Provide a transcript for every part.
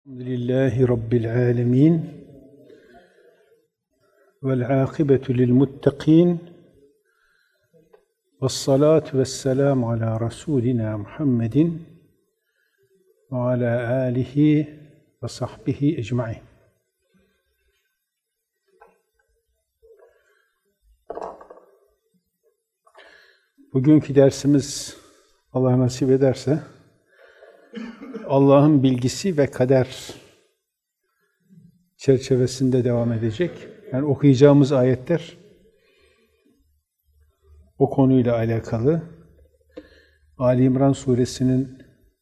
Elhamdülillahi Rabbil alemin. Vel âkıbetu lil muttaqin. Vessalatu vesselamu ala Resulina Muhammedin ve ala alihi ve sahbihi ecmaîn. Bugünkü dersimiz Allah nasip ederse Allah'ın bilgisi ve kader çerçevesinde devam edecek. Yani okuyacağımız ayetler o konuyla alakalı. Ali İmran suresinin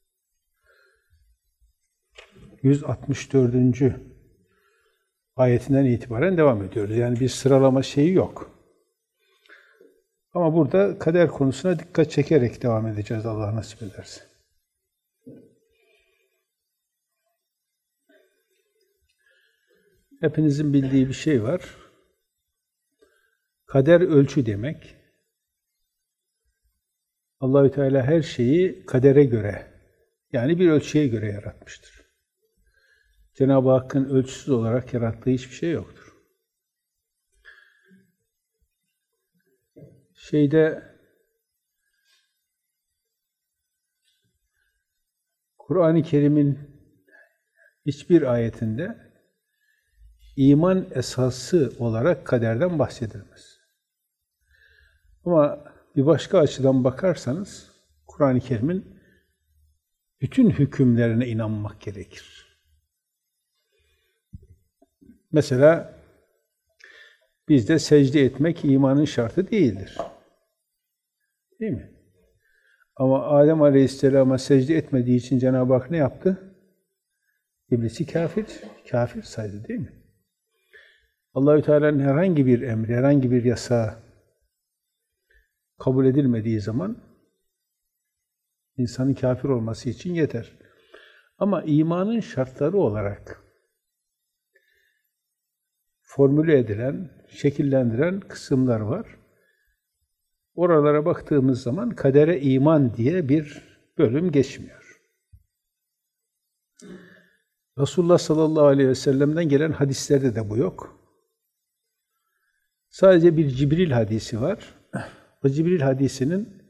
164. ayetinden itibaren devam ediyoruz. Yani bir sıralama şeyi yok. Ama burada kader konusuna dikkat çekerek devam edeceğiz Allah nasip ederse. Hepinizin bildiği bir şey var. Kader ölçü demek. Allahü Teala her şeyi kadere göre, yani bir ölçüye göre yaratmıştır. Cenab-ı Hakk'ın ölçüsüz olarak yarattığı hiçbir şey yoktur. Kur'an-ı Kerim'in hiçbir ayetinde İman esası olarak kaderden bahsedilmez. Ama bir başka açıdan bakarsanız Kur'an-ı Kerim'in bütün hükümlerine inanmak gerekir. Mesela bizde secde etmek imanın şartı değildir. Değil mi? Ama Adem Aleyhisselam'a secde etmediği için Cenab-ı Hak ne yaptı? İblisi kafir saydı, değil mi? Allahü Teala'nın herhangi bir emri, herhangi bir yasağı kabul edilmediği zaman insanın kafir olması için yeter. Ama imanın şartları olarak formüle edilen, şekillendiren kısımlar var. Oralara baktığımız zaman kadere iman diye bir bölüm geçmiyor. Resulullah sallallahu aleyhi ve sellem'den gelen hadislerde de bu yok. Sadece bir Cibril hadisi var. O Cibril hadisinin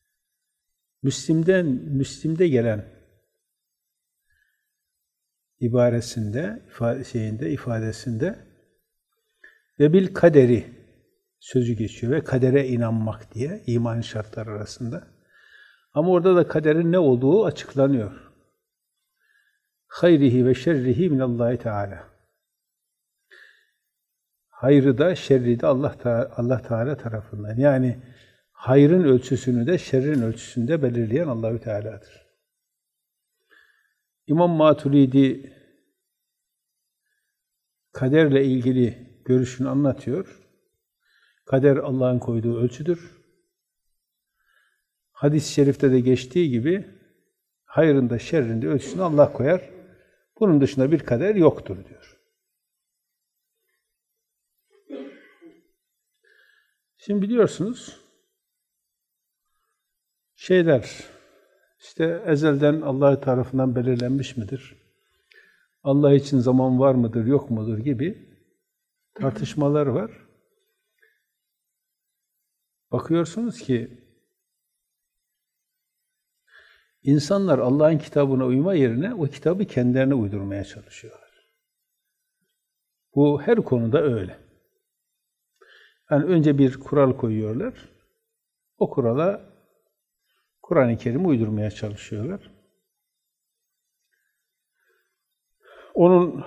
Müslim'de gelen ifadesinde ve bil kaderi sözü geçiyor ve kadere inanmak diye iman şartları arasında. Ama orada da kaderin ne olduğu açıklanıyor. Hayrihi ve şerrihi minallahi Teala. Hayrı da şerri de Allah Teala tarafından. Yani hayrın ölçüsünü de şerrin ölçüsünü de belirleyen Allahü Teala'dır. İmam Maturidi kaderle ilgili görüşünü anlatıyor. Kader Allah'ın koyduğu ölçüdür. Hadis-i şerifte de geçtiği gibi hayrın da şerrin de ölçüsünü Allah koyar. Bunun dışında bir kader yoktur diyor. Şimdi biliyorsunuz, ezelden Allah tarafından belirlenmiş midir? Allah için zaman var mıdır, yok mudur gibi tartışmalar var. Bakıyorsunuz ki, insanlar Allah'ın kitabına uyma yerine o kitabı kendilerine uydurmaya çalışıyorlar. Bu her konuda öyle. Yani önce bir kural koyuyorlar. O kurala Kur'an-ı Kerim'i uydurmaya çalışıyorlar. Onun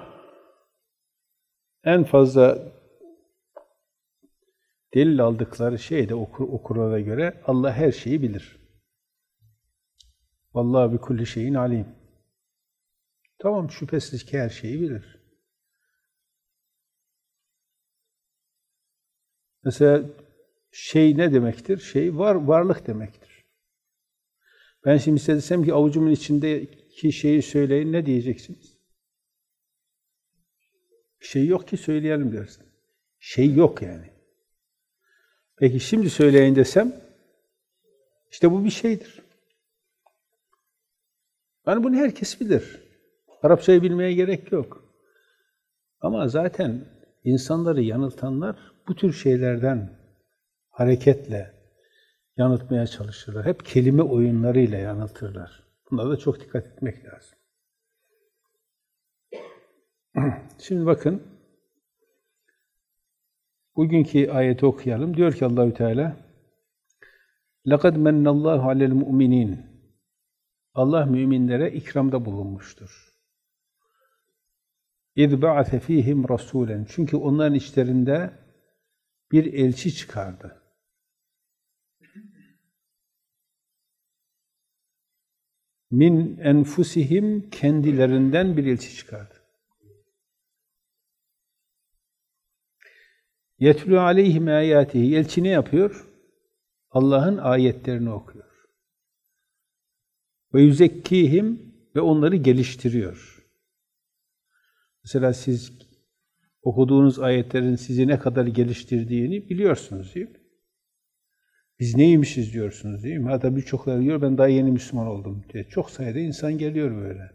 en fazla delil aldıkları şey de o kurala göre Allah her şeyi bilir. Vallahi bi kulli şeyin alim. Tamam, şüphesiz ki her şeyi bilir. Mesela ne demektir? Varlık demektir. Ben şimdi size desem ki avucumun içindeki şeyi söyleyin, ne diyeceksiniz? Bir şey yok ki söyleyelim dersin. Şey yok yani. Peki şimdi söyleyin desem, işte bu bir şeydir. Yani bunu herkes bilir. Arapçayı bilmeye gerek yok. Ama zaten insanları yanıltanlar bu tür şeylerden hareketle yanıltmaya çalışırlar. Hep kelime oyunlarıyla yanıltırlar. Buna da çok dikkat etmek lazım. Şimdi bakın, bugünkü ayeti okuyalım. Diyor ki Allahü Teala, لَقَدْ مَنَّ اللّٰهُ عَلَى الْمُؤْمِنِينَ Allah müminlere ikramda bulunmuştur. اِذْ بَعَثَ ف۪يهِمْ رَسُولًا Çünkü onların içlerinde bir elçi çıkardı. Min enfusihim kendilerinden bir elçi çıkardı. Yetlû aleyhim âyâtihi elçi ne yapıyor? Allah'ın ayetlerini okuyor. Ve yüzekkîhim ve onları geliştiriyor. Mesela siz okuduğunuz ayetlerin sizi ne kadar geliştirdiğini biliyorsunuz değil mi? Biz neymişiz diyorsunuz değil mi? Hatta birçokları diyor ben daha yeni Müslüman oldum diye. Çok sayıda insan geliyor böyle.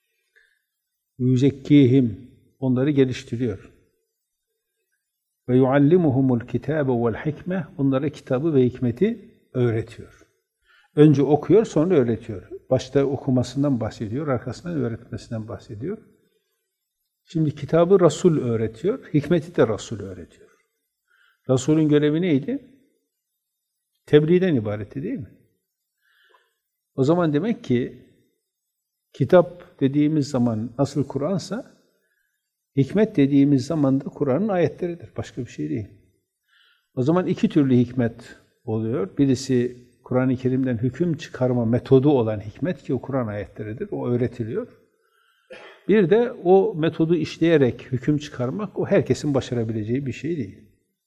Yüzekkîhim onları geliştiriyor. Ve yuallimuhumul kitabe vel hikme onlara kitabı ve hikmeti öğretiyor. Önce okuyor, sonra öğretiyor. Başta okumasından bahsediyor, arkasından öğretmesinden bahsediyor. Şimdi kitabı Resul öğretiyor, hikmeti de Resul öğretiyor. Resul'ün görevi neydi? Tebliğden ibaretti değil mi? O zaman demek ki kitap dediğimiz zaman nasıl Kur'ansa, hikmet dediğimiz zaman da Kur'an'ın ayetleridir. Başka bir şey değil. O zaman iki türlü hikmet oluyor. Birisi Kur'an-ı Kerim'den hüküm çıkarma metodu olan hikmet ki o Kur'an ayetleridir. O öğretiliyor. Bir de o metodu işleyerek hüküm çıkarmak o herkesin başarabileceği bir şey değil.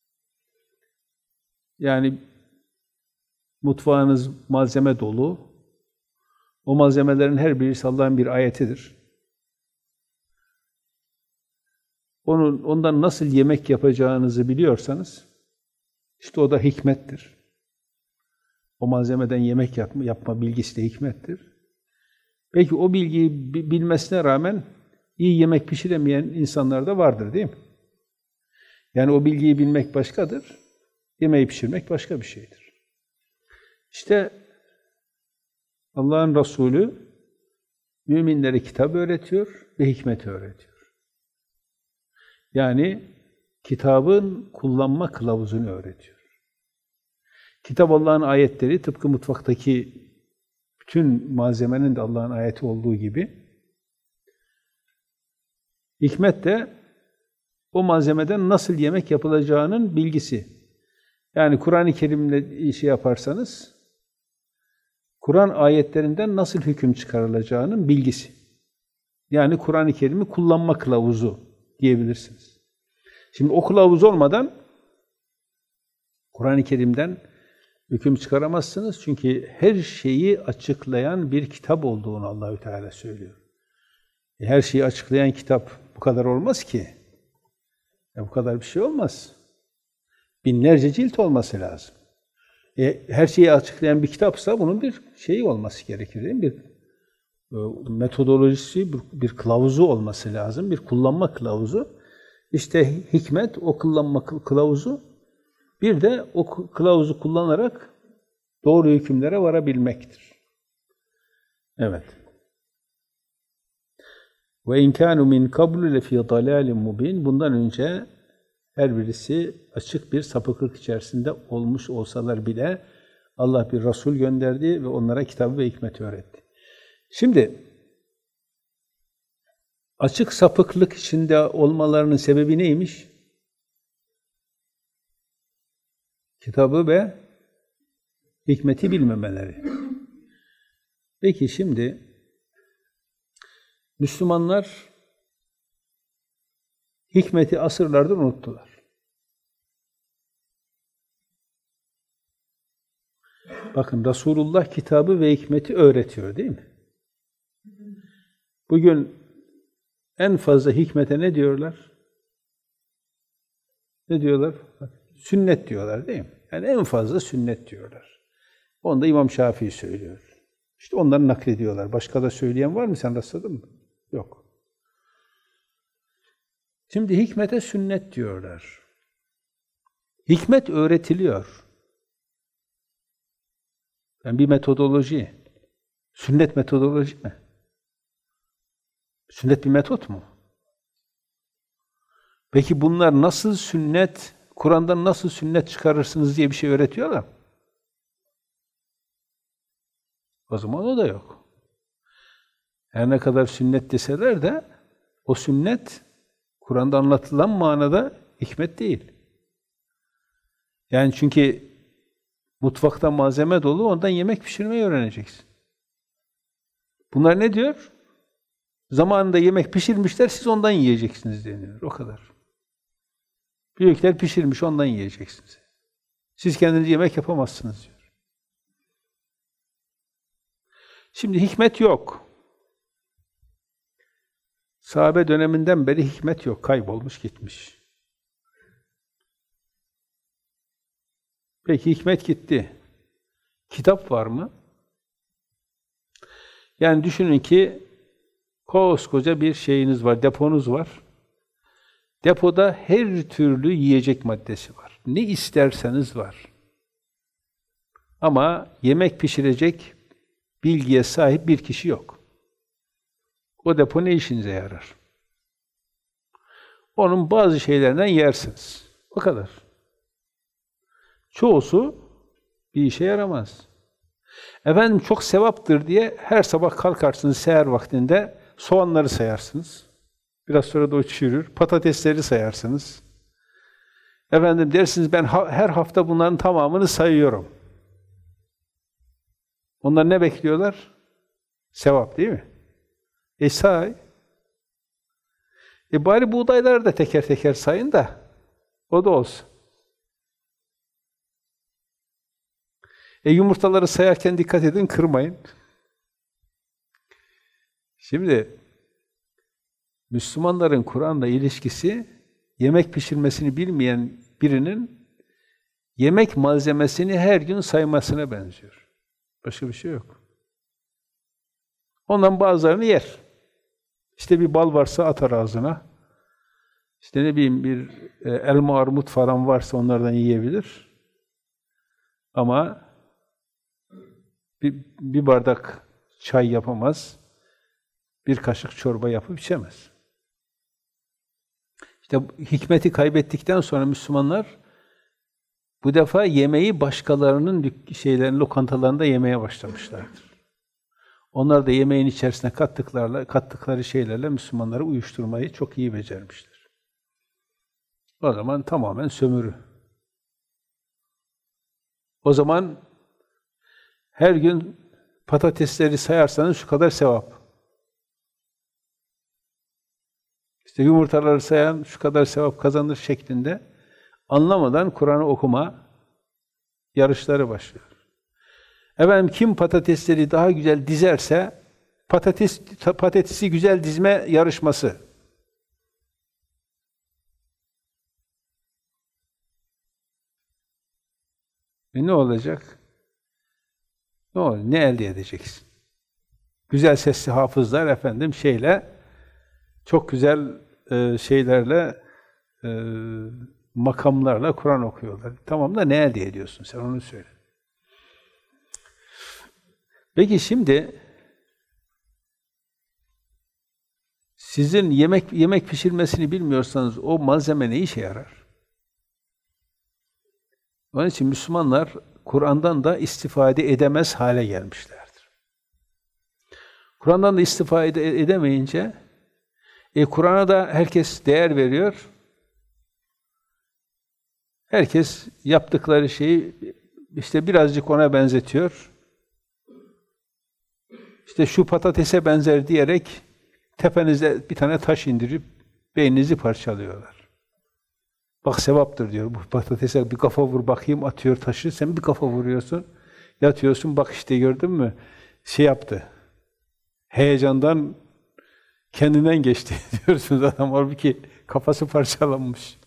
Yani mutfağınız malzeme dolu. O malzemelerin her birisi Allah'ın bir ayetidir. Ondan nasıl yemek yapacağınızı biliyorsanız, işte o da hikmettir. O malzemeden yemek yapma bilgisi de hikmettir. Belki o bilgiyi bilmesine rağmen iyi yemek pişiremeyen insanlar da vardır değil mi? Yani o bilgiyi bilmek başkadır, yemeği pişirmek başka bir şeydir. İşte Allah'ın Resulü müminlere kitap öğretiyor ve hikmeti öğretiyor. Yani kitabın kullanma kılavuzunu öğretiyor. Kitap Allah'ın ayetleri, tıpkı mutfaktaki bütün malzemenin de Allah'ın ayeti olduğu gibi, hikmet de o malzemeden nasıl yemek yapılacağının bilgisi. Yani Kur'an-ı Kerim'le şey yaparsanız, Kur'an ayetlerinden nasıl hüküm çıkarılacağının bilgisi. Yani Kur'an-ı Kerim'i kullanma kılavuzu diyebilirsiniz. Şimdi o kılavuz olmadan Kur'an-ı Kerim'den hüküm çıkaramazsınız. Çünkü her şeyi açıklayan bir kitap olduğunu Allahü Teala söylüyor. Her şeyi açıklayan kitap bu kadar olmaz ki. Bu kadar bir şey olmaz. Binlerce cilt olması lazım. Her şeyi açıklayan bir kitapsa bunun bir şeyi olması gerekir değil mi? Bir metodolojisi, bir kılavuzu olması lazım. Bir kullanma kılavuzu. İşte hikmet o kullanma kılavuzu. Bir de o kılavuzu kullanarak doğru hükümlere varabilmektir. Evet. Ve in kanu min qablu lefi dalalin mubin. Bundan önce her birisi açık bir sapıklık içerisinde olmuş olsalar bile Allah bir Resul gönderdi ve onlara kitabı ve hikmeti öğretti. Şimdi açık sapıklık içinde olmalarının sebebi neymiş? Kitabı ve hikmeti bilmemeleri. Peki şimdi Müslümanlar hikmeti asırlardır unuttular. Bakın Resulullah kitabı ve hikmeti öğretiyor değil mi? Bugün en fazla hikmete ne diyorlar? Ne diyorlar? Sünnet diyorlar değil mi? Yani en fazla sünnet diyorlar. Onu da İmam Şafii söylüyor. İşte onları naklediyorlar. Başka da söyleyen var mı? Sen rastladın mı? Yok. Şimdi hikmete sünnet diyorlar. Hikmet öğretiliyor. Yani bir metodoloji. Sünnet metodoloji mi? Sünnet bir metot mu? Peki bunlar nasıl sünnet, Kur'an'dan nasıl sünnet çıkarırsınız diye bir şey öğretiyorlar mı? O zaman o da yok. Her ne kadar sünnet deseler de o sünnet Kur'an'da anlatılan manada hikmet değil. Yani çünkü mutfakta malzeme dolu, ondan yemek pişirmeyi öğreneceksin. Bunlar ne diyor? Zamanında yemek pişirmişler, siz ondan yiyeceksiniz deniyor. O kadar. Büyükler pişirmiş, ondan yiyeceksiniz. Siz kendiniz yemek yapamazsınız diyor. Şimdi hikmet yok. Sahabe döneminden beri hikmet yok. Kaybolmuş gitmiş. Peki hikmet gitti. Kitap var mı? Yani düşünün ki koskoca bir şeyiniz var, deponuz var. Depoda her türlü yiyecek maddesi var. Ne isterseniz var. Ama yemek pişirecek bilgiye sahip bir kişi yok. O depo ne işinize yarar? Onun bazı şeylerinden yersiniz. O kadar. Çoğusu bir işe yaramaz. Efendim çok sevaptır diye her sabah kalkarsınız seher vaktinde soğanları sayarsınız. Biraz sonra da o çürür. Patatesleri sayarsınız. Efendim dersiniz ben her hafta bunların tamamını sayıyorum. Onlar ne bekliyorlar? Sevap değil mi? Say. Bari buğdayları da teker teker sayın da o da olsun. Yumurtaları sayarken dikkat edin, kırmayın. Şimdi Müslümanların Kur'an'la ilişkisi, yemek pişirmesini bilmeyen birinin yemek malzemesini her gün saymasına benziyor. Başka bir şey yok. Ondan bazılarını yer. İşte bir bal varsa atar ağzına. İşte ne bileyim bir elma, armut falan varsa onlardan yiyebilir. Ama bir bardak çay yapamaz. Bir kaşık çorba yapıp içemez. İşte hikmeti kaybettikten sonra Müslümanlar bu defa yemeği başkalarının lokantalarında yemeye başlamışlardır. Onlar da yemeğin içerisine kattıkları şeylerle Müslümanları uyuşturmayı çok iyi becermişler. O zaman tamamen sömürü. O zaman her gün patatesleri sayarsanız şu kadar sevap. İşte yumurtaları sayan şu kadar sevap kazanır şeklinde anlamadan Kur'an'ı okuma yarışları başlıyor. Efendim kim patatesleri daha güzel dizerse patatesi güzel dizme yarışması. Ne olacak? Ne olur? Ne elde edeceksin? Güzel sesli hafızlar efendim çok güzel şeylerle makamlarla Kur'an okuyorlar. Tamam da ne elde ediyorsun sen onu söyle. Peki şimdi sizin yemek pişirmesini bilmiyorsanız o malzeme ne işe yarar? Onun için Müslümanlar Kur'an'dan da istifade edemez hale gelmişlerdir. Kur'an'dan da istifade edemeyince Kur'an'a da herkes değer veriyor. Herkes yaptıkları şeyi işte birazcık ona benzetiyor. İşte şu patatese benzer diyerek tepenize bir tane taş indirip beyninizi parçalıyorlar. Bak sevaptır diyor. Bu patatese bir kafa vur bakayım, atıyor taşı. Sen bir kafa vuruyorsun. Yatıyorsun bak işte gördün mü? Yaptı. Heyecandan kendinden geçti diyorsunuz adam. Halbuki kafası parçalanmış.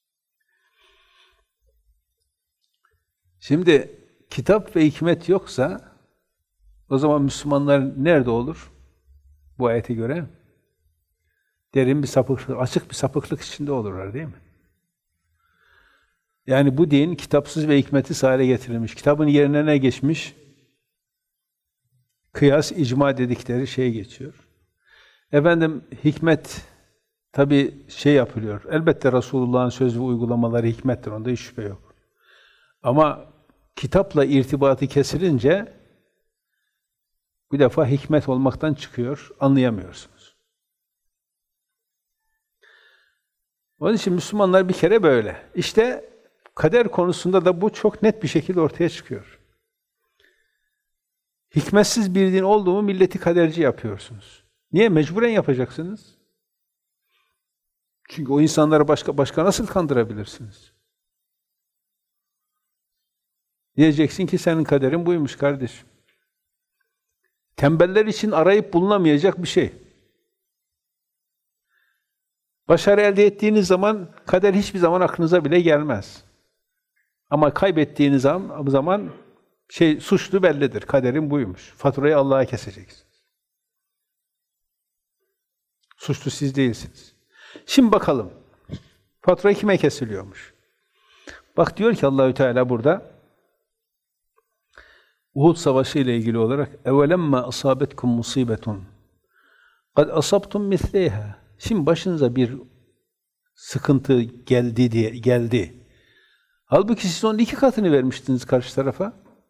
Şimdi kitap ve hikmet yoksa o zaman Müslümanlar nerede olur? Bu ayete göre. Derin bir sapıklık, açık bir sapıklık içinde olurlar değil mi? Yani bu din kitapsız ve hikmetsiz hale getirilmiş. Kitabın yerine ne geçmiş? Kıyas, icma dedikleri şey geçiyor. Efendim hikmet tabi şey yapılıyor. Elbette Resulullah'ın söz ve uygulamaları hikmettir. Onda hiç şüphe yok. Ama kitapla irtibatı kesilince bir defa hikmet olmaktan çıkıyor. Anlayamıyorsunuz. Onun için Müslümanlar bir kere böyle. İşte kader konusunda da bu çok net bir şekilde ortaya çıkıyor. Hikmetsiz bir din olduğu mu milleti kaderci yapıyorsunuz. Niye? Mecburen yapacaksınız. Çünkü o insanları başka nasıl kandırabilirsiniz? Diyeceksin ki senin kaderin buymuş kardeşim. Tembeller için arayıp bulunamayacak bir şey. Başarı elde ettiğiniz zaman kader hiçbir zaman aklınıza bile gelmez. Ama kaybettiğiniz zaman suçlu bellidir. Kaderin buymuş. Faturayı Allah'a keseceksiniz. Suçlu siz değilsiniz. Şimdi bakalım. Fatura kime kesiliyormuş? Bak diyor ki Allahü Teala burada Uhud Savaşı ile ilgili olarak evelemma asabetkum musibetun kad asabtum misleyha. Şimdi başınıza bir sıkıntı geldi. Halbuki siz onun 2 katını vermiştiniz karşı tarafa.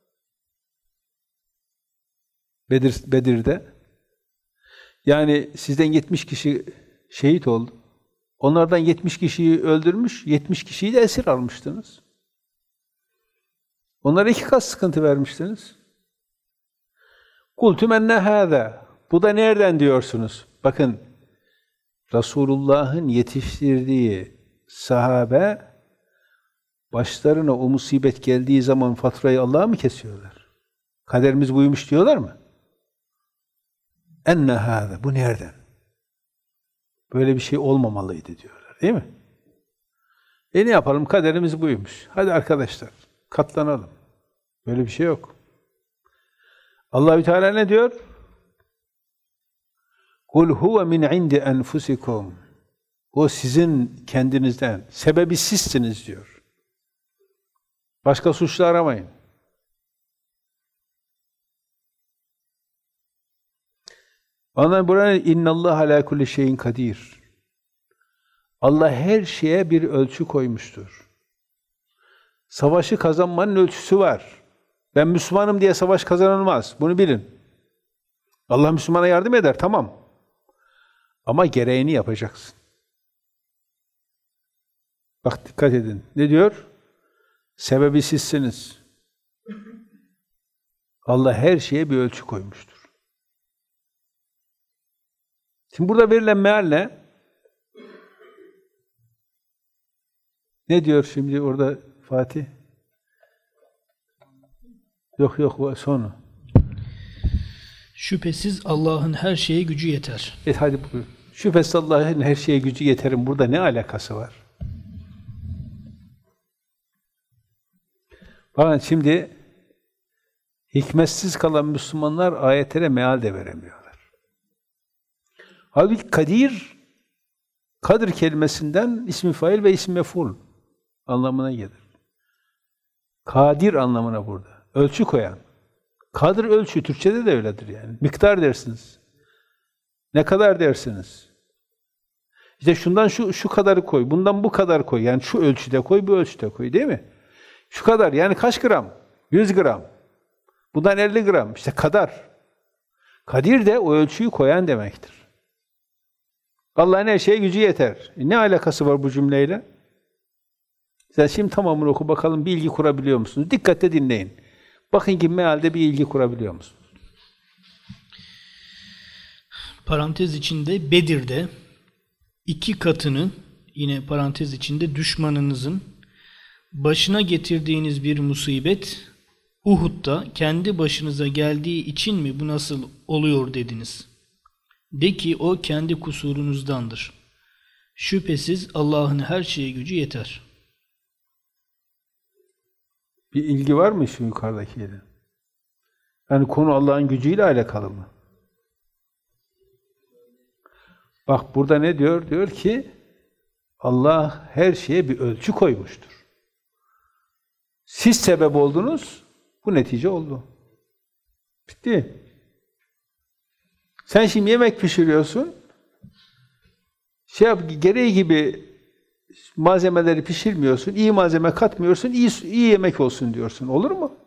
Bedir'de. Yani sizden 70 kişi şehit oldu. Onlardan 70 kişiyi öldürmüş, 70 kişiyi de esir almıştınız. Onlara 2 kat sıkıntı vermiştiniz. Kultum enne hâzâ. Bu da nereden diyorsunuz? Bakın, Resulullah'ın yetiştirdiği sahabe, başlarına o musibet geldiği zaman faturayı Allah'a mı kesiyorlar? Kaderimiz buymuş diyorlar mı? Enne hâzâ. Bu nereden? Böyle bir şey olmamalıydı diyorlar, değil mi? Ne yapalım? Kaderimiz buymuş. Hadi arkadaşlar, katlanalım. Böyle bir şey yok. Allahü Teala ne diyor? Kul huve min indi enfusikum. O sizin kendinizden. Sebebi sizsiniz diyor. Başka suçlu aramayın. Ondan burada innallah ala kulli şeyin kadir. Allah her şeye bir ölçü koymuştur. Savaşı kazanmanın ölçüsü var. Ben Müslümanım diye savaş kazanılmaz. Bunu bilin. Allah Müslümana yardım eder, tamam. Ama gereğini yapacaksın. Bak dikkat edin. Ne diyor? Sebebi sizsiniz. Allah her şeye bir ölçü koymuştur. Şimdi burada verilen meal ne? Ne diyor şimdi orada Fatih? Yok sonu. Şüphesiz Allah'ın her şeye gücü yeter. Hadi buyur. Şüphesiz Allah'ın her şeye gücü yeterin. Burada ne alakası var? Bakın şimdi hikmetsiz kalan Müslümanlar ayetlere meal de veremiyorlar. Halbuki kadir kelimesinden ismi fail ve ismi mef'ul anlamına gelir. Kadir anlamına burada. Ölçü koyan. Kadir ölçü, Türkçede de öyledir yani. Miktar dersiniz. Ne kadar dersiniz? İşte şundan şu kadarı koy, bundan bu kadar koy. Yani şu ölçüde koy, bu ölçüde koy, değil mi? Şu kadar, yani kaç gram? 100 gram. Bundan 50 gram. İşte kadar. Kadir de o ölçüyü koyan demektir. Allah'ın her şeye gücü yeter. Ne alakası var bu cümleyle? Sen şimdi tamamını oku bakalım, bir ilgi kurabiliyor musunuz? Dikkatle dinleyin. Bakın ki mealde bir ilgi kurabiliyor musunuz? Parantez içinde Bedir'de 2 katını, yine parantez içinde düşmanınızın başına getirdiğiniz bir musibet Uhud'da kendi başınıza geldiği için mi bu nasıl oluyor dediniz? De ki o kendi kusurunuzdandır. Şüphesiz Allah'ın her şeye gücü yeter. Bir ilgi var mı şu yukarıdakiyle? Yani konu Allah'ın gücüyle alakalı mı? Bak burada ne diyor? Diyor ki Allah her şeye bir ölçü koymuştur. Siz sebep oldunuz, bu netice oldu. Bitti. Sen şimdi yemek pişiriyorsun, gereği gibi malzemeleri pişirmiyorsun, iyi malzeme katmıyorsun, iyi yemek olsun diyorsun. Olur mu?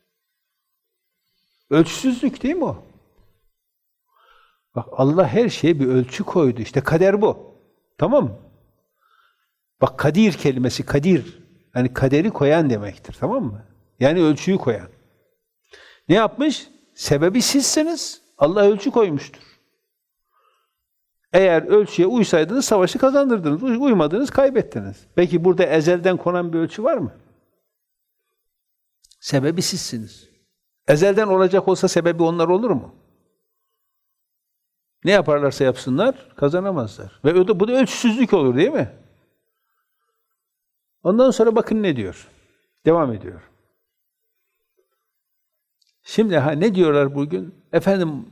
Ölçüsüzlük değil mi o? Bak Allah her şeye bir ölçü koydu. İşte kader bu. Tamam mı? Bak kadir kelimesi, kadir. Yani kaderi koyan demektir. Tamam mı? Yani ölçüyü koyan. Ne yapmış? Sebebi sizsiniz. Allah ölçü koymuştur. Eğer ölçüye uysaydınız savaşı kazandırdınız. Uymadınız, kaybettiniz. Peki burada ezelden konan bir ölçü var mı? Sebebi sizsiniz. Ezelden olacak olsa sebebi onlar olur mu? Ne yaparlarsa yapsınlar, kazanamazlar. Ve bu da ölçüsüzlük olur değil mi? Ondan sonra bakın ne diyor. Devam ediyor. Şimdi ne diyorlar bugün? Efendim,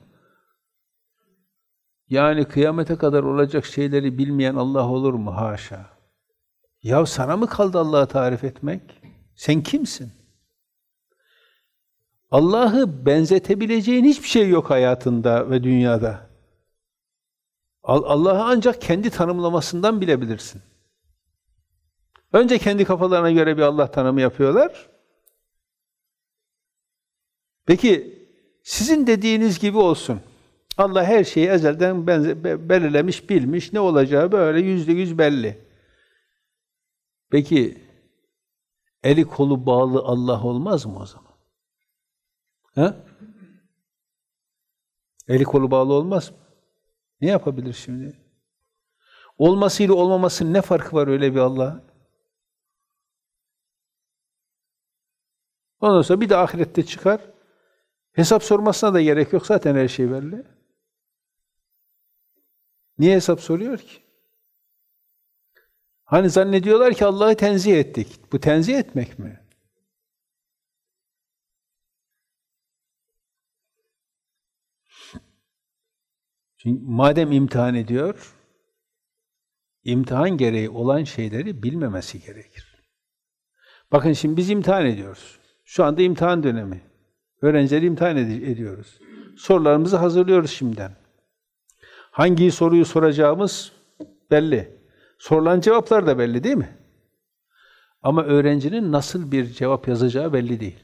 yani kıyamete kadar olacak şeyleri bilmeyen Allah olur mu? Haşa. Ya sana mı kaldı Allah'ı tarif etmek? Sen kimsin? Allah'ı benzetebileceğin hiçbir şey yok hayatında ve dünyada. Allah'ı ancak kendi tanımlamasından bilebilirsin. Önce kendi kafalarına göre bir Allah tanımı yapıyorlar. Peki sizin dediğiniz gibi olsun. Allah her şeyi ezelden belirlemiş, bilmiş, ne olacağı böyle %100 belli. Peki eli kolu bağlı Allah olmaz mı o zaman? Ha? Eli kolu bağlı olmaz mı? Ne yapabilir şimdi? Olmasıyla olmamasının ne farkı var öyle bir Allah'ın? Ondan sonra bir de ahirette çıkar. Hesap sormasına da gerek yok. Zaten her şey belli. Niye hesap soruyor ki? Hani zannediyorlar ki Allah'ı tenzih ettik. Bu tenzih etmek mi? Çünkü madem imtihan ediyor, imtihan gereği olan şeyleri bilmemesi gerekir. Bakın şimdi biz imtihan ediyoruz. Şu anda imtihan dönemi. Öğrencileri imtihan ediyoruz. Sorularımızı hazırlıyoruz şimdiden. Hangi soruyu soracağımız belli. Sorulan cevaplar da belli değil mi? Ama öğrencinin nasıl bir cevap yazacağı belli değil.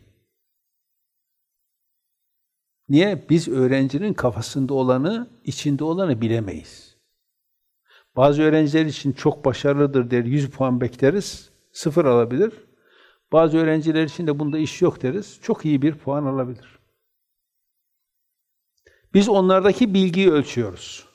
Niye? Biz öğrencinin kafasında olanı, içinde olanı bilemeyiz. Bazı öğrenciler için çok başarılıdır der, 100 puan bekleriz, 0 alabilir. Bazı öğrenciler için de bunda iş yok deriz, çok iyi bir puan alabilir. Biz onlardaki bilgiyi ölçüyoruz.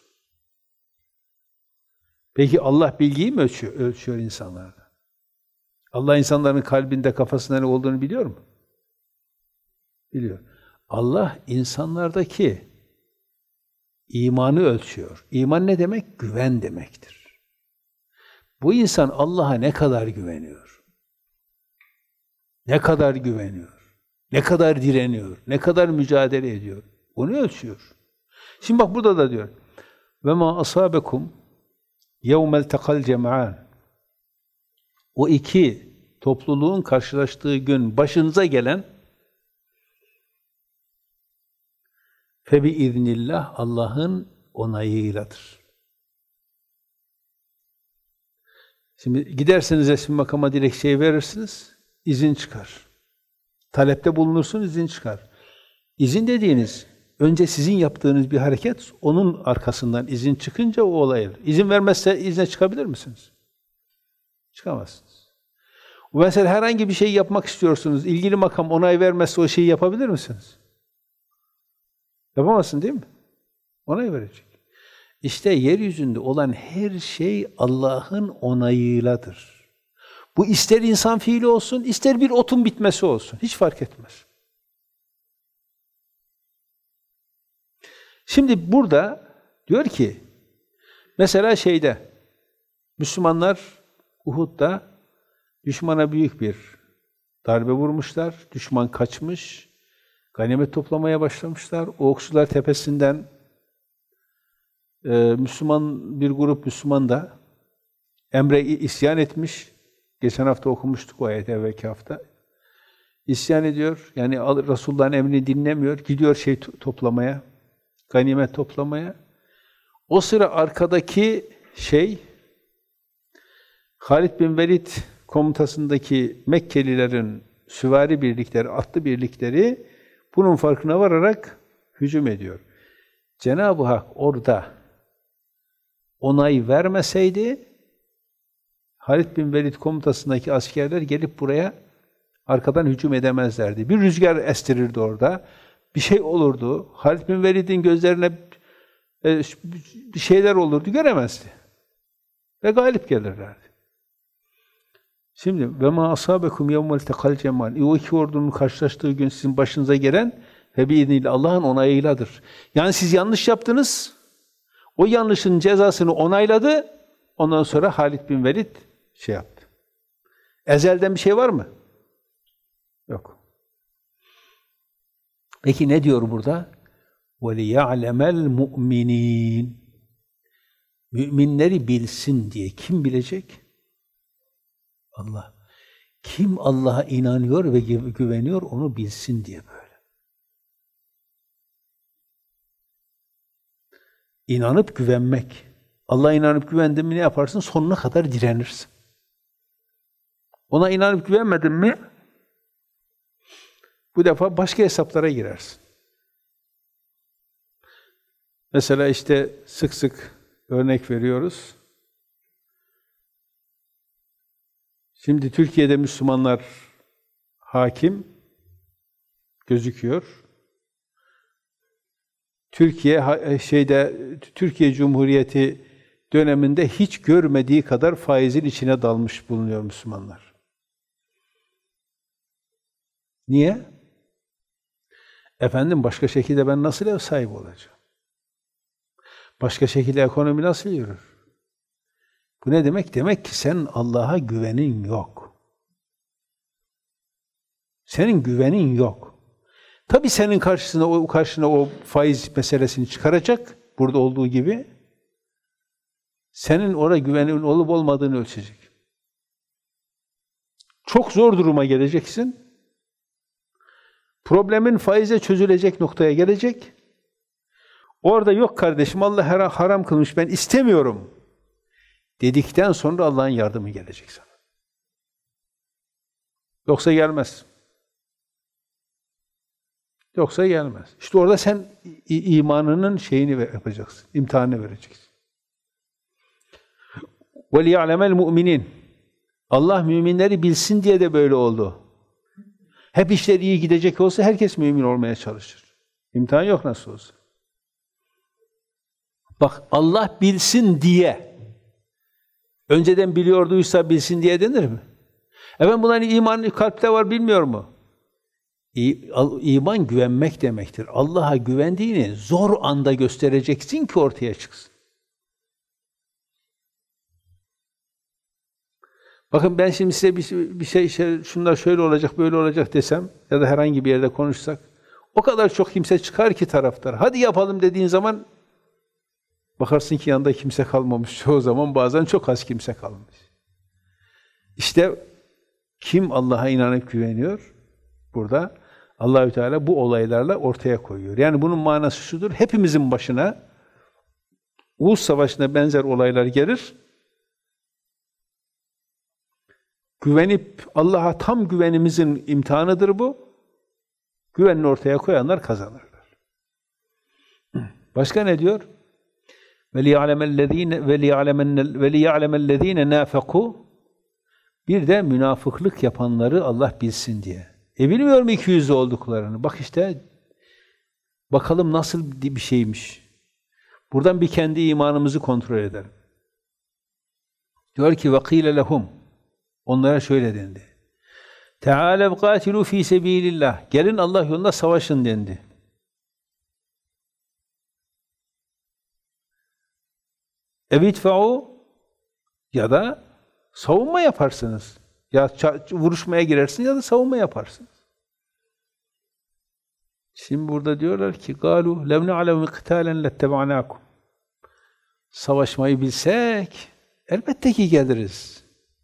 Peki Allah bilgiyi mi ölçüyor insanlarda? Allah insanların kalbinde, kafasında ne olduğunu biliyor mu? Biliyor. Allah insanlardaki imanı ölçüyor. İman ne demek? Güven demektir. Bu insan Allah'a ne kadar güveniyor? Ne kadar güveniyor? Ne kadar direniyor? Ne kadar mücadele ediyor? Onu ölçüyor. Şimdi bak burada da diyor. Ve ma asabekum yevmel tekal cem'an. O iki topluluğun karşılaştığı gün başınıza gelen febi iznillah Allah'ın onayıyladır. Şimdi giderseniz resmi makama dilekçeyi verirsiniz, izin çıkar. Talepte bulunursun, izin çıkar. İzin dediğiniz, önce sizin yaptığınız bir hareket, onun arkasından izin çıkınca o olay olur. İzin vermezse izne çıkabilir misiniz? Çıkamazsınız. Mesela herhangi bir şey yapmak istiyorsunuz, ilgili makam onay vermezse o şeyi yapabilir misiniz? Yapamazsın değil mi? Onay verecek. İşte yeryüzünde olan her şey Allah'ın onayıyladır. Bu ister insan fiili olsun, ister bir otun bitmesi olsun. Hiç fark etmez. Şimdi burada diyor ki, mesela Müslümanlar Uhud'da düşmana büyük bir darbe vurmuşlar. Düşman kaçmış. Ganimet toplamaya başlamışlar. O okçular tepesinden Bir grup Müslüman da emre isyan etmiş. Geçen hafta okumuştuk o ayeti, evvelki hafta. İsyan ediyor. Yani Resulullah'ın emrini dinlemiyor. Gidiyor toplamaya, ganimet toplamaya. O sıra arkadaki Halid bin Velid komutasındaki Mekkelilerin süvari birlikleri, atlı birlikleri bunun farkına vararak hücum ediyor. Cenab-ı Hak orada onay vermeseydi, Halid bin Velid komutasındaki askerler gelip buraya arkadan hücum edemezlerdi. Bir rüzgar estirirdi orada, bir şey olurdu. Halid bin Velid'in gözlerine bir şeyler olurdu, göremezdi. Ve galip gelirlerdi. Şimdi ve ma asabekum yevmel tekal cemal. O iki ordunun karşılaştığı gün sizin başınıza gelen ve biiznillah Allah'ın onayıyladır. Yani siz yanlış yaptınız. O yanlışın cezasını onayladı. Ondan sonra Halid bin Velid yaptı. Ezelden bir şey var mı? Yok. Peki ne diyor burada? وَلِيَعْلَمَ الْمُؤْمِنِينَ. Müminleri bilsin diye. Kim bilecek? Allah. Kim Allah'a inanıyor ve güveniyor, onu bilsin diye böyle. İnanıp güvenmek. Allah'a inanıp güvendin mi ne yaparsın? Sonuna kadar direnirsin. Ona inanıp güvenmedin mi bu defa başka hesaplara girersin. Mesela sık sık örnek veriyoruz. Şimdi Türkiye'de Müslümanlar hakim gözüküyor. Türkiye Cumhuriyeti döneminde hiç görmediği kadar faizin içine dalmış bulunuyor Müslümanlar. Niye? Efendim başka şekilde ben nasıl ev sahibi olacağım? Başka şekilde ekonomi nasıl yürür? Bu ne demek? Demek ki sen Allah'a güvenin yok. Senin güvenin yok. Tabii senin karşına o faiz meselesini çıkaracak, burada olduğu gibi. Senin orada güvenin olup olmadığını ölçecek. Çok zor duruma geleceksin. Problemin faize çözülecek noktaya gelecek. Orada yok kardeşim Allah haram kılmış ben istemiyorum dedikten sonra Allah'ın yardımı gelecek sana. Yoksa gelmez. Yoksa gelmez. İşte orada sen imanının yapacaksın, imtihanını vereceksin. وَلِيَعْلَمَ الْمُؤْمِنِينَ. Allah müminleri bilsin diye de böyle oldu. Hep işler iyi gidecek olsa herkes mümin olmaya çalışır. İmtihan yok nasıl olsa. Bak Allah bilsin diye, önceden biliyorduysa bilsin diye denir mi? Bunların imanı kalpte var bilmiyor mu? İman güvenmek demektir. Allah'a güvendiğini zor anda göstereceksin ki ortaya çıksın. Bakın ben şimdi size bir şey şunlar şöyle olacak, böyle olacak desem ya da herhangi bir yerde konuşsak o kadar çok kimse çıkar ki taraftar. Hadi yapalım dediğin zaman bakarsın ki yanında kimse kalmamış. Çoğu zaman bazen çok az kimse kalmış. İşte kim Allah'a inanıp güveniyor? Burada Allahü Teala bu olaylarla ortaya koyuyor. Yani bunun manası şudur. Hepimizin başına Uhud Savaşı'na benzer olaylar gelir. Güvenip Allah'a tam güvenimizin imtihanıdır bu. Güvenini ortaya koyanlar kazanırlar. Başka ne diyor? وَلِيَعْلَمَ الَّذ۪ينَ نَافَقُوا. Bir de münafıklık yapanları Allah bilsin diye. Bilmiyor mu 200'lü olduklarını? Bak işte, bakalım nasıl bir şeymiş. Buradan bir kendi imanımızı kontrol edelim. Diyor ki وَقِيلَ لَهُمْ. Onlara şöyle dendi. تَعَالَوْ قَاتِلُوا ف۪ي سَب۪يلِ اللّٰهِ. Gelin Allah yolunda savaşın dendi. اَوِدْفَعُوا. Ya da savunma yaparsınız. Ya vuruşmaya girersiniz ya da savunma yaparsınız. Şimdi burada diyorlar ki قَالُوا لَوْ نَعْلَمُ قِتَالًا لَاتَّبَعْنَاكُمْ. Savaşmayı bilsek elbette ki geliriz.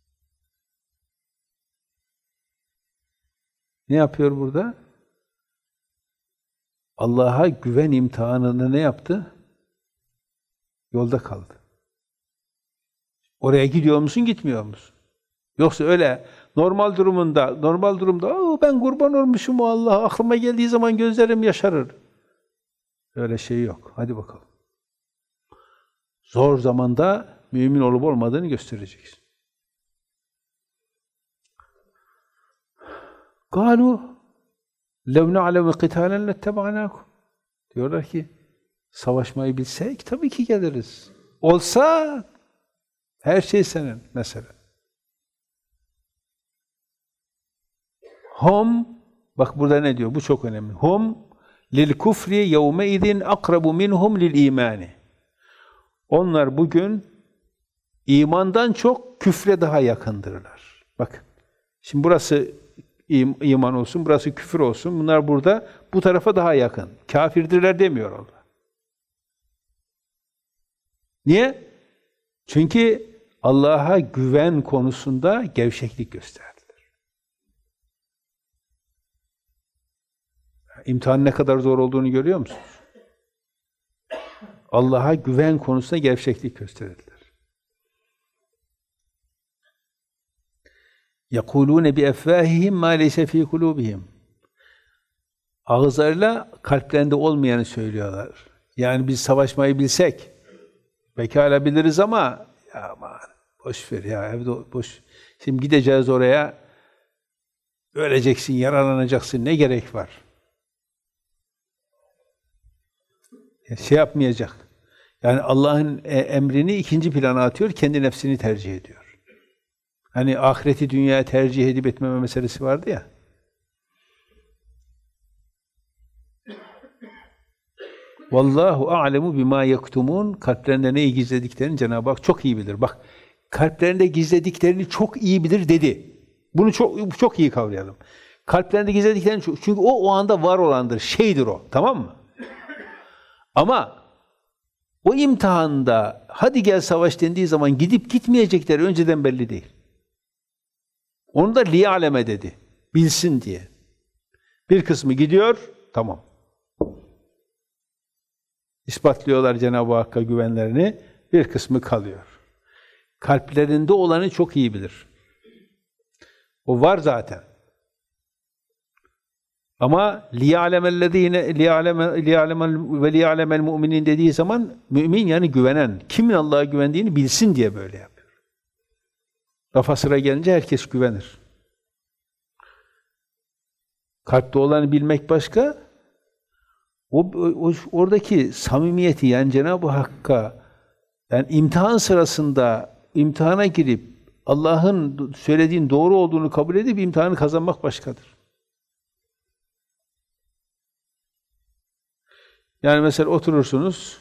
Ne yapıyor burada? Allah'a güven imtihanını ne yaptı? Yolda kaldı. Oraya gidiyor musun, gitmiyor musun? Yoksa öyle normal durumda ben kurban olmuşum o Allah, aklıma geldiği zaman gözlerim yaşarır. Öyle şey yok. Hadi bakalım. Zor zamanda mümin olup olmadığını göstereceksin. قَالُوا لَوْ نَعْلَمُ قِتَالًا لَاتَّبَعْنَاكُمْ. Diyorlar ki, savaşmayı bilsek tabii ki geliriz. Olsa her şey senin mesela. Hum, bak burada ne diyor? Bu çok önemli. Hum lil kufri yevme izin akrabu minhum lil imani. Onlar bugün imandan çok küfre daha yakındırlar. Bak, şimdi burası iman olsun, burası küfür olsun. Bunlar burada bu tarafa daha yakın. Kafirdirler demiyor Allah. Niye? Çünkü Allah'a güven konusunda gevşeklik gösterdiler. İmtihanın ne kadar zor olduğunu görüyor musunuz? Allah'a güven konusunda gevşeklik gösterdiler. يَقُولُونَ بِأَفْوَاهِهِمْ مَا لَيْسَ ف۪ي قُلُوبِهِمْ. Ağızlarıyla kalplerinde olmayanı söylüyorlar. Yani biz savaşmayı bilsek, pekala biliriz ama ya aman boş ver ya, evde boş. Şimdi gideceğiz oraya, öleceksin, yaralanacaksın, ne gerek var? Şey yapmayacak. Yani Allah'ın emrini ikinci plana atıyor, kendi nefsini tercih ediyor. Hani ahireti dünyaya tercih edip etmeme meselesi vardı ya. Vallahu a'lemu bima yektumun. Kalplerinde neyi gizlediklerini Cenab-ı Hak çok iyi bilir. Bak, kalplerinde gizlediklerini çok iyi bilir dedi. Bunu çok iyi kavrayalım. Kalplerinde gizlediklerini çok, çünkü o anda var olandır, şeydir o. Tamam mı? Ama o imtihanda hadi gel savaş dendiği zaman gidip gitmeyecekleri önceden belli değil. Onu da liya'leme dedi. Bilsin diye. Bir kısmı gidiyor, tamam. İspatlıyorlar Cenab-ı Hakk'a güvenlerini, bir kısmı kalıyor. Kalplerinde olanı çok iyi bilir. O var zaten. Ama liya'lemel mu'minin dediği zaman mümin yani güvenen, kimin Allah'a güvendiğini bilsin diye böyle yapıyor. Lafa sıra gelince herkes güvenir. Kalpte olanı bilmek başka, oradaki samimiyeti yani Cenab-ı Hakk'a yani imtihan sırasında imtihana girip Allah'ın söylediğin doğru olduğunu kabul edip imtihanı kazanmak başkadır. Yani mesela oturursunuz,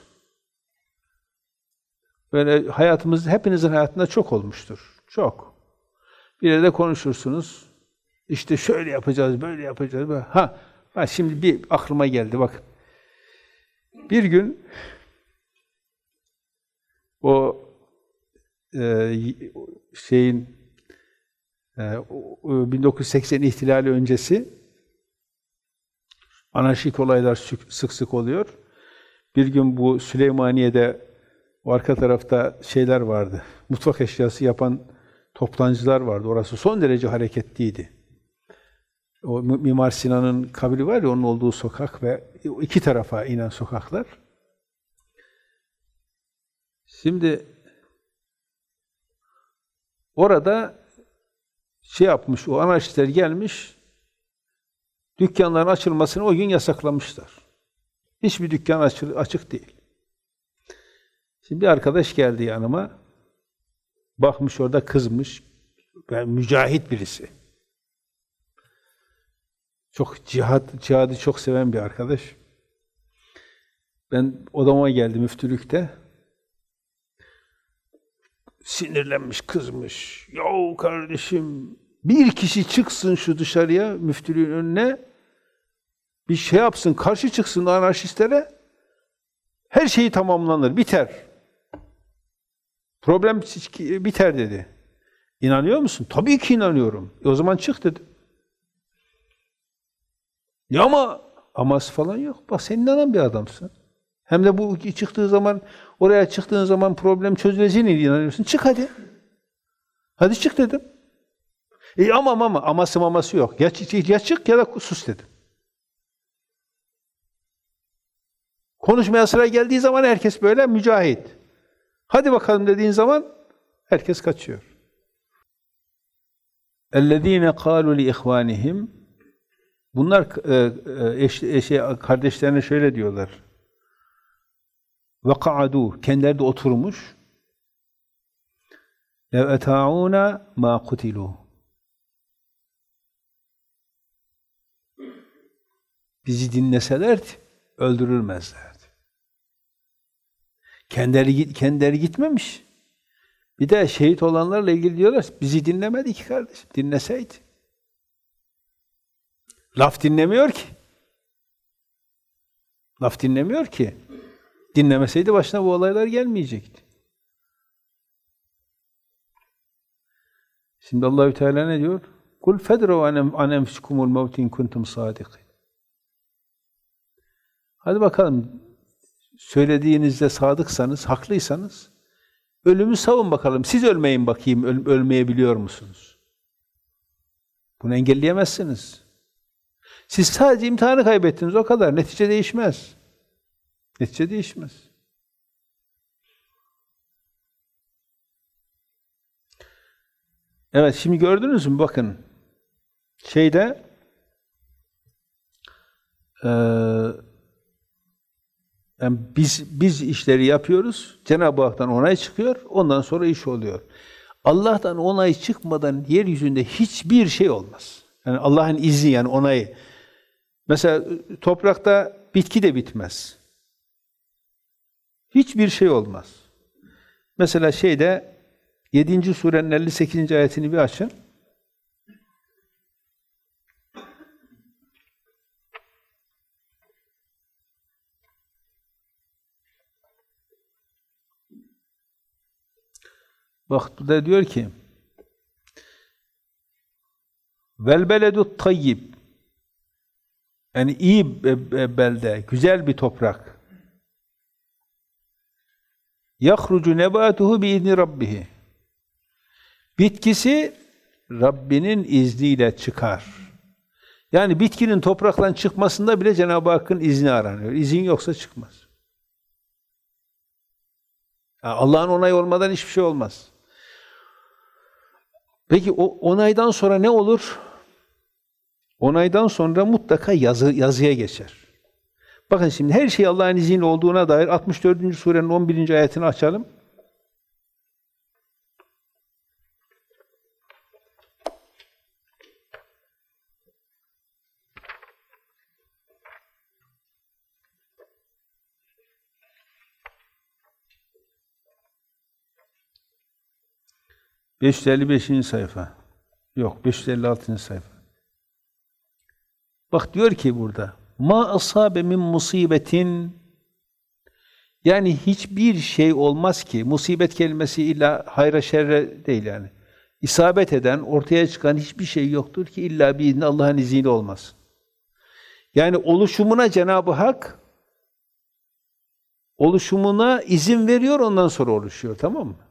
böyle hepinizin hayatında çok olmuştur. Çok. Bir yerde konuşursunuz, işte şöyle yapacağız, böyle yapacağız. Böyle. Şimdi bir aklıma geldi, bakın. Bir gün o 1980 ihtilali öncesi anarşik olaylar sık sık oluyor. Bir gün bu Süleymaniye'de o arka tarafta şeyler vardı. Mutfak eşyası yapan toptancılar vardı. Orası son derece hareketliydi. O Mimar Sinan'ın kabri var ya, onun olduğu sokak ve iki tarafa inen sokaklar. Şimdi orada yapmış, o anarşistler gelmiş, dükkanların açılmasını o gün yasaklamışlar. Hiçbir dükkan açık değil. Şimdi bir arkadaş geldi yanıma, bakmış orada, kızmış, ben mücahit birisi. Çok cihadı çok seven bir arkadaş. Ben odama geldim müftülükte. Sinirlenmiş, kızmış. Yahu kardeşim, bir kişi çıksın şu dışarıya, müftülüğün önüne, bir şey yapsın, karşı çıksın anarşistlere, her şeyi tamamlanır, biter. Problem biter dedi. İnanıyor musun? Tabii ki inanıyorum. O zaman çık dedi. Ya aması falan yok. Bak sen inanan bir adamsın. Hem de bu çıktığı zaman, oraya çıktığın zaman problem çözüleceğine inanıyorsun. Çık hadi. Hadi çık dedim. Aması yok. Ya çık ya da sus dedim. Konuşmaya sıra geldiği zaman herkes böyle mücahit. Hadi bakalım dediğin zaman herkes kaçıyor. اَلَّذ۪ينَ قَالُوا لِإِخْوَانِهِمْ Bunlar kardeşlerine şöyle diyorlar. وَقَعَدُوا Kendileri de oturmuş. لَوْ اَتَاعُونَ مَا قُتِلُوا Bizi dinleselerdi, öldürülmezlerdi. Kendileri gitmemiş. Bir de şehit olanlarla ilgili diyorlar, bizi dinlemedi ki kardeşim, dinleseydi. Laf dinlemiyor ki. Laf dinlemiyor ki. Dinlemeseydi başına bu olaylar gelmeyecekti. Şimdi Allahü Teala ne diyor? Kul fedru an enfusikumul mevt in kuntum sadikin. Hadi bakalım, söylediğinizde sadıksanız, haklıysanız, ölümü savun bakalım. Siz ölmeyin bakayım, ölmeyebiliyor musunuz? Bunu engelleyemezsiniz. Siz sadece imtihanı kaybettiniz, o kadar. Netice değişmez. Netice değişmez. Evet, şimdi gördünüz mü? Bakın, yani biz işleri yapıyoruz, Cenab-ı Hak'tan onay çıkıyor, ondan sonra iş oluyor. Allah'tan onay çıkmadan yeryüzünde hiçbir şey olmaz. Yani Allah'ın izni, yani onayı. Mesela toprakta bitki de bitmez. Hiçbir şey olmaz. Mesela 7. surenin 58. ayetini bir açın. Bak burada diyor ki vel beledut tayyib, yani iyi belde, güzel bir toprak. Yahrucu nebatuhu bi izni rabbih. Bitkisi Rabbinin izniyle çıkar. Yani bitkinin topraktan çıkmasında bile Cenab-ı Hakk'ın izni aranıyor. İzin yoksa çıkmaz. Yani Allah'ın onayı olmadan hiçbir şey olmaz. Peki o onaydan sonra ne olur? Onaydan sonra mutlaka yazıya geçer. Bakın şimdi her şey Allah'ın izniyle olduğuna dair 64. surenin 11. ayetini açalım. ...555. sayfa. Yok, 556. sayfa. Bak diyor ki burada, ma asabe min musibetin, yani hiçbir şey olmaz ki, musibet kelimesi illa hayra şerre değil yani. İsabet eden, ortaya çıkan hiçbir şey yoktur ki illa bir Allah'ın izniyle olmaz. Yani oluşumuna Cenab-ı Hak oluşumuna izin veriyor, ondan sonra oluşuyor, tamam mı?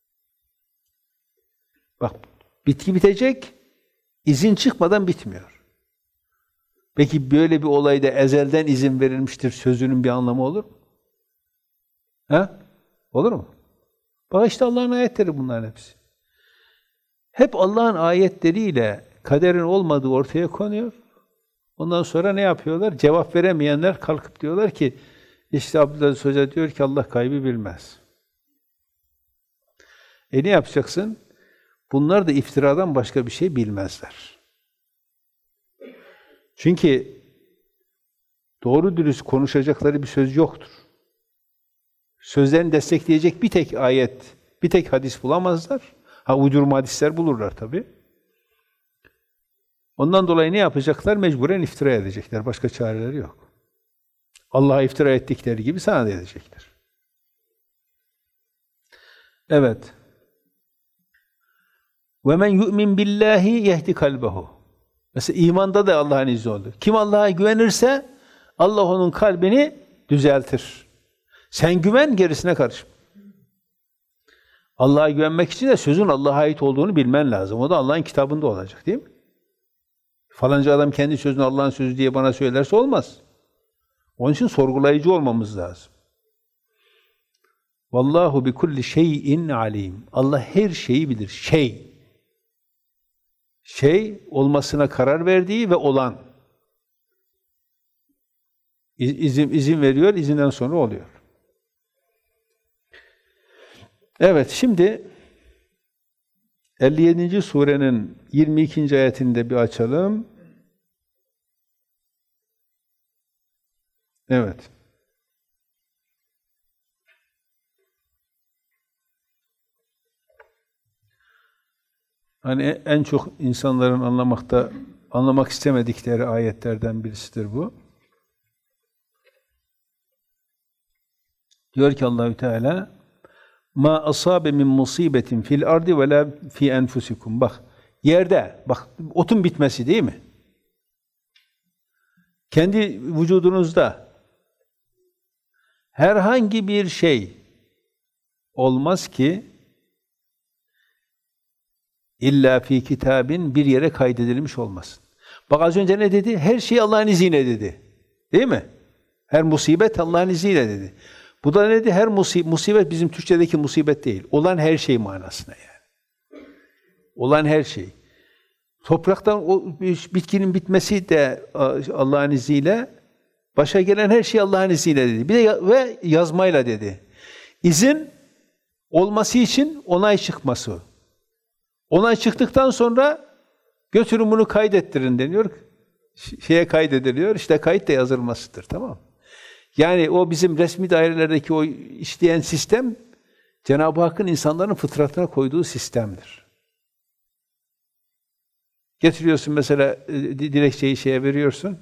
Bak, bitki bitecek, izin çıkmadan bitmiyor. Peki böyle bir olayda ezelden izin verilmiştir sözünün bir anlamı olur mu? Ha? Olur mu? Bak işte Allah'ın ayetleri bunların hepsi. Hep Allah'ın ayetleriyle kaderin olmadığı ortaya konuyor. Ondan sonra ne yapıyorlar? Cevap veremeyenler kalkıp diyorlar ki, işte Abdülaziz Hoca diyor ki Allah gaybı bilmez. Ne yapacaksın? Bunlar da iftiradan başka bir şey bilmezler. Çünkü doğru dürüst konuşacakları bir söz yoktur. Sözlerini destekleyecek bir tek ayet, bir tek hadis bulamazlar. Uydurma hadisler bulurlar tabii. Ondan dolayı ne yapacaklar? Mecburen iftira edecekler. Başka çareleri yok. Allah'a iftira ettikleri gibi sana da edecekler. Evet. Ve men yu'min billahi yehdi kalbehu. Mesela imanda da Allah'ın izni olur. Kim Allah'a güvenirse Allah onun kalbini düzeltir. Sen güven, gerisine karışma. Allah'a güvenmek için de sözün Allah'a ait olduğunu bilmen lazım. O da Allah'ın kitabında olacak, değil mi? Falanca adam kendi sözünü Allah'ın sözü diye bana söylerse olmaz. Onun için sorgulayıcı olmamız lazım. Vallahu bi kulli şeyin alim. Allah her şeyi bilir. Şey olmasına karar verdiği ve olan. İzin veriyor, izinden sonra oluyor. Evet, şimdi 57. surenin 22. ayetini de bir açalım. Evet. Hani en çok insanların anlamak istemedikleri ayetlerden birisidir bu. Diyor ki Allahü Teala: "Ma asabe min musibetin fil ardi ve la fi enfusikum." Bak, yerde, bak otun bitmesi değil mi? Kendi vücudunuzda herhangi bir şey olmaz ki illa fi kitabin, bir yere kaydedilmiş olmasın. Bak az önce ne dedi? Her şey Allah'ın izniyle dedi. Değil mi? Her musibet Allah'ın izniyle dedi. Bu da ne dedi? Her musibet bizim Türkçedeki musibet değil. Olan her şey manasına yani. Olan her şey. Topraktan o bitkinin bitmesi de Allah'ın izniyle, başa gelen her şey Allah'ın izniyle dedi. Bir de ve yazmayla dedi. İzin olması için onay çıkması. Onay çıktıktan sonra götürün bunu kaydettirin deniyor. Şeye kaydediliyor. İşte kayıt da yazılmasıdır. Tamam. Yani o bizim resmi dairelerdeki o işleyen sistem Cenab-ı Hakk'ın insanların fıtratına koyduğu sistemdir. Getiriyorsun mesela dilekçeyi şeye veriyorsun.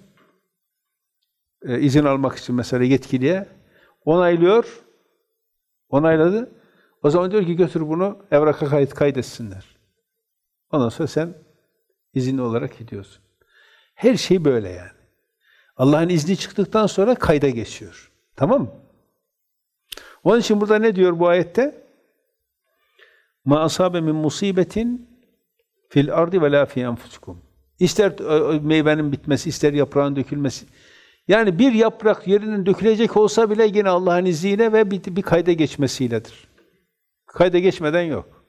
İzin almak için mesela yetkiliye onaylıyor. Onayladı. O zaman diyor ki götür bunu evraka kaydetsinler. Ondan sonra sen izinli olarak gidiyorsun. Her şey böyle yani. Allah'ın izni çıktıktan sonra kayda geçiyor. Tamam mı? Onun için burada ne diyor bu ayette? Ma asabe min musibetin fil ardi ve la fi enfusikum. İster meyvenin bitmesi, ister yaprağın dökülmesi. Yani bir yaprak yerinden dökülecek olsa bile yine Allah'ın izniyle ve bir kayda geçmesiyledir. Kayda geçmeden yok.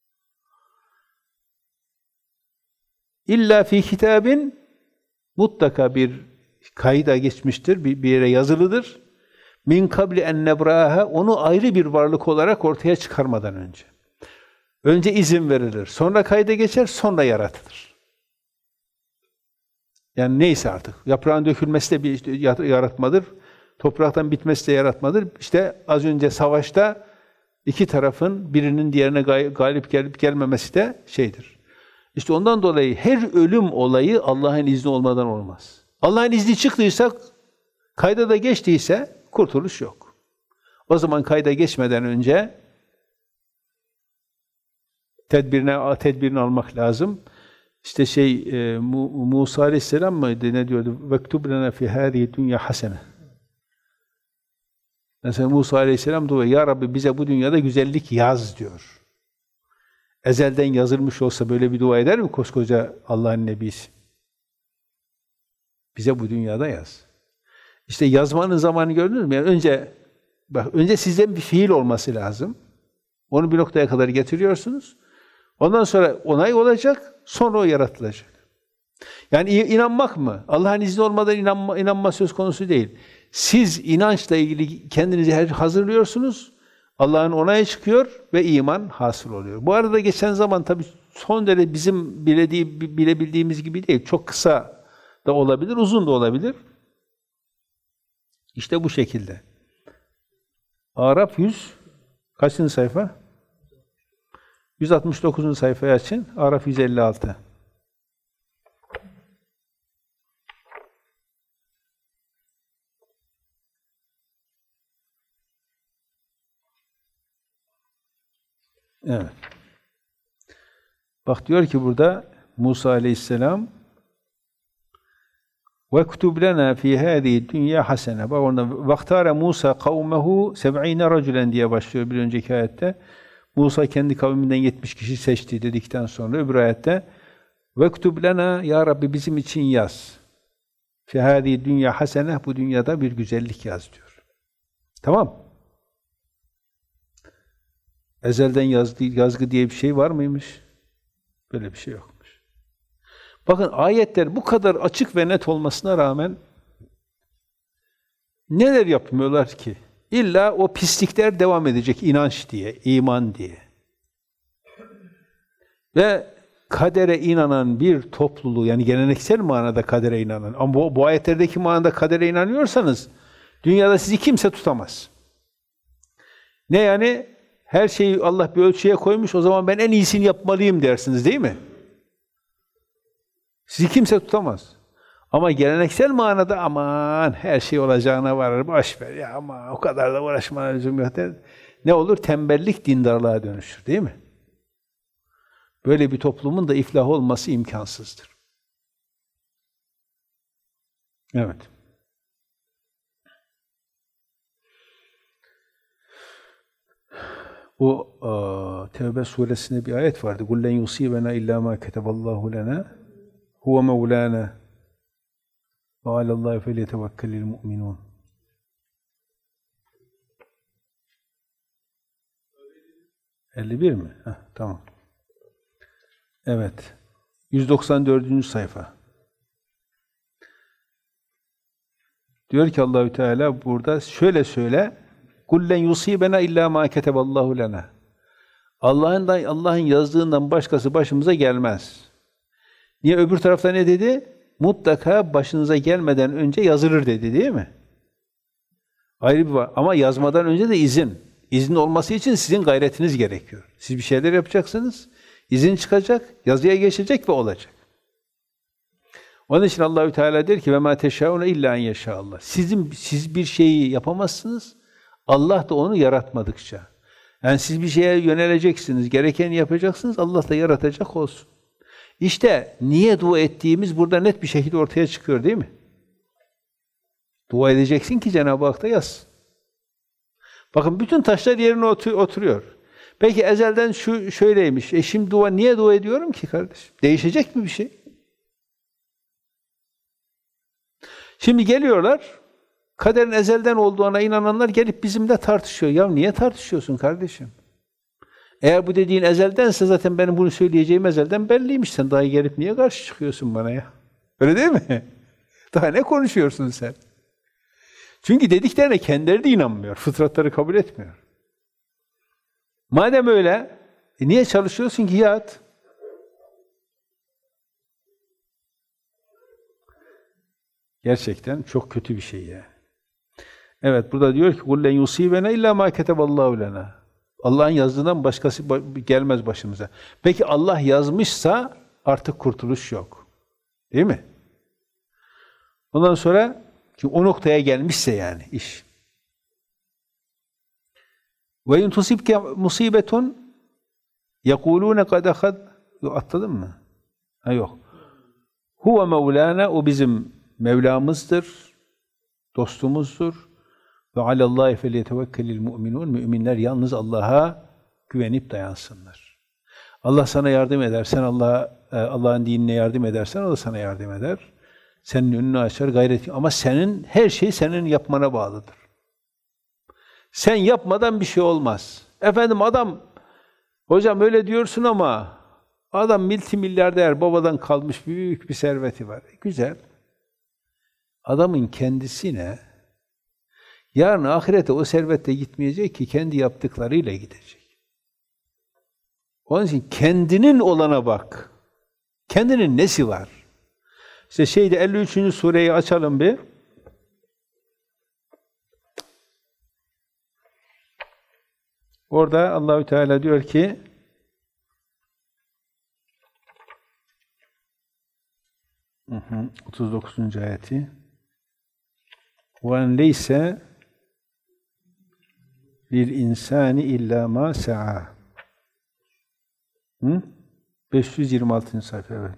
İlla fi kitabin, mutlaka bir kayda geçmiştir, bir yere yazılıdır. Min kabli en nebraha, onu ayrı bir varlık olarak ortaya çıkarmadan önce. Önce izin verilir, sonra kayda geçer, sonra yaratılır. Yani neyse artık, yaprağın dökülmesi de bir yaratmadır, topraktan bitmesi de yaratmadır. İşte az önce savaşta iki tarafın birinin diğerine galip gelip gelmemesi de şeydir. İşte ondan dolayı her ölüm olayı Allah'ın izni olmadan olmaz. Allah'ın izni çıktıysa, kayda da geçtiyse kurtuluş yok. O zaman kayda geçmeden önce tedbirini almak lazım. İşte Musa Aleyhisselam mıydı? Ne diyordu? "Vektub lena fi hâzihi dünya hasene." Mesela Musa Aleyhisselam diyor, "Ya Rabbi bize bu dünyada güzellik yaz." diyor. Ezelden yazılmış olsa böyle bir dua eder mi koskoca Allah'ın nebisi? Bize bu dünyada yaz. İşte yazmanın zamanı gördünüz mü? Yani önce sizden bir fiil olması lazım. Onu bir noktaya kadar getiriyorsunuz. Ondan sonra onay olacak, sonra o yaratılacak. Yani inanmak mı? Allah'ın izni olmadan inanma söz konusu değil. Siz inançla ilgili kendinizi hazırlıyorsunuz. Allah'ın onayı çıkıyor ve iman hasıl oluyor. Bu arada geçen zaman tabii son derece bizim bilebildiğimiz gibi değil. Çok kısa da olabilir, uzun da olabilir. İşte bu şekilde. Araf 100 kaçıncı sayfa? 169. sayfayı açın. Araf 156. Evet. Bak diyor ki burada Musa aleyhisselam وَاكْتُبْ لَنَا فِي هَذِهِ الدُّنْيَا حَسَنَةً. Bak orada وَاخْتَارَ مُوسَى قَوْمَهُ 70 رَجُلًا diye başlıyor bir önceki ayette. Musa kendi kavminden 70 kişi seçti dedikten sonra öbür ayette وَاكْتُبْ لَنَا ya Rabbi bizim için yaz. فِي هَذِهِ الدُّنْيَا حَسَنَةً bu dünyada bir güzellik yaz diyor. Tamam. Ezelden yazgı diye bir şey var mıymış? Böyle bir şey yokmuş. Bakın ayetler bu kadar açık ve net olmasına rağmen neler yapmıyorlar ki? İlla o pislikler devam edecek inanç diye, iman diye. Ve kadere inanan bir topluluğu, yani geleneksel manada kadere inanan, ama bu ayetlerdeki manada kadere inanıyorsanız dünyada sizi kimse tutamaz. Ne yani? Her şeyi Allah bir ölçüye koymuş, o zaman ben en iyisini yapmalıyım dersiniz değil mi? Sizi kimse tutamaz. Ama geleneksel manada aman her şey olacağına varır, boş ver ya ama o kadar da uğraşmana lüzum yok der. Ne olur? Tembellik dindarlığa dönüşür değil mi? Böyle bir toplumun da iflah olması imkansızdır. Evet. O Tevbe suresinde bir ayet vardı. قُلْ لَنْ يُصِيبَنَا إِلَّا مَا كَتَبَ اللّٰهُ لَنَا هُوَ مَوْلَانَا وَعَلَى اللّٰهِ فَلْيَتَوَكَّلِ الْمُؤْمِنُونَ. ...51 mi? Heh, tamam. Evet. 194. sayfa. Diyor ki Allahü Teala burada şöyle söyle. قُلْ لَنْ يُصِيبَنَا إِلَّا مَا كَتَبَ اللّٰهُ لَنَا. Allah'ın yazdığından başkası başımıza gelmez. Niye? Öbür tarafta ne dedi? Mutlaka başınıza gelmeden önce yazılır dedi değil mi? Ayrı bir var. Ama yazmadan önce de izin. İzin olması için sizin gayretiniz gerekiyor. Siz bir şeyler yapacaksınız. İzin çıkacak, yazıya geçecek ve olacak. Onun için Allahü Teala der ki ve ma teşaune illa en yeşâallah. Siz bir şeyi yapamazsınız. Allah da onu yaratmadıkça. Yani siz bir şeye yöneleceksiniz, gerekeni yapacaksınız. Allah da yaratacak olsun. İşte niye dua ettiğimiz burada net bir şekilde ortaya çıkıyor değil mi? Dua edeceksin ki Cenab-ı Hak da yazsın. Bakın bütün taşlar yerine oturuyor. Peki ezelden şöyleymiş. Şimdi niye dua ediyorum ki kardeşim? Değişecek mi bir şey? Şimdi geliyorlar, kaderin ezelden olduğuna inananlar gelip bizimle tartışıyor. Ya niye tartışıyorsun kardeşim? Eğer bu dediğin ezeldense zaten benim bunu söyleyeceğim ezelden belliymiş. Sen daha gelip niye karşı çıkıyorsun bana ya? Öyle değil mi? Daha ne konuşuyorsun sen? Çünkü dediklerine kendileri de inanmıyor. Fıtratları kabul etmiyor. Madem öyle, niye çalışıyorsun ki yat? Gerçekten çok kötü bir şey ya. Evet, burada diyor ki قُلْ لَنْ يُصِيبَنَا اِلَّا مَا كَتَبَ اللّٰهُ لَنَا. Allah'ın yazdığından başkası gelmez başımıza. Peki Allah yazmışsa artık kurtuluş yok. Değil mi? Ondan sonra ki o noktaya gelmişse yani iş. Ve in tusibke musibetun yekulune kad ahad. Atladın mı? Ha yok. Huve mevlana, o bizim Mevlamızdır, dostumuzdur. Ve alallahi felyetevekkelil mu'minun. Müminler yalnız Allah'a güvenip dayansınlar. Allah sana yardım eder. Sen Allah'ın dinine yardım edersen o da sana yardım eder. Senin önünü açar, gayret. Ama her şey senin yapmana bağlıdır. Sen yapmadan bir şey olmaz. Efendim hocam öyle diyorsun ama adam multimilyarder, babadan kalmış büyük bir serveti var. Güzel. Adamın kendisine yarın ahirete o servetle gitmeyecek ki kendi yaptıklarıyla gidecek. Onun için kendinin olana bak. Kendinin nesi var? İşte 53. sureyi açalım bir. Orada Allahü Teala diyor ki Hı 39. ayeti وَاَنْ لَيْسَ لِلْاِنْسَانِ اِلَّا مَا سَعَى. Hı? 526. sayfa, evet.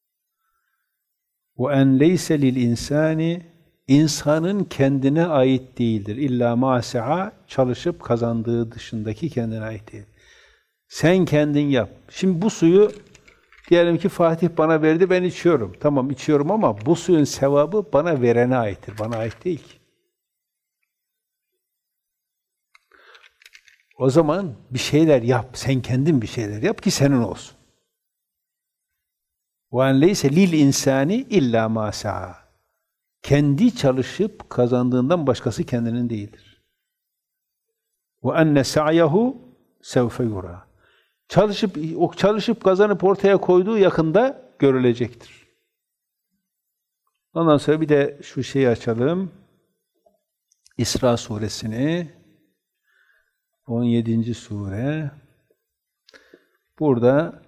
وَاَنْ لَيْسَ لِلْاِنْسَانِ İnsanın kendine ait değildir. İlla mâse'a, çalışıp kazandığı dışındaki kendine ait değil. Sen kendin yap. Şimdi bu suyu diyelim ki Fatih bana verdi, ben içiyorum. Tamam, içiyorum ama bu suyun sevabı bana verene aittir. Bana ait değil ki. O zaman bir şeyler yap. Sen kendin bir şeyler yap ki senin olsun. وَاَنْ لَيْسَ لِلْاِنْسَانِ اِلَّا مَا سَعَى Kendi çalışıp kazandığından başkası kendinin değildir. وَاَنَّ سَعْيَهُ سَوْفَ يُرَى Çalışıp kazanıp ortaya koyduğu yakında görülecektir. Ondan sonra bir de şu şeyi açalım. İsra suresini, 17. sure. Burada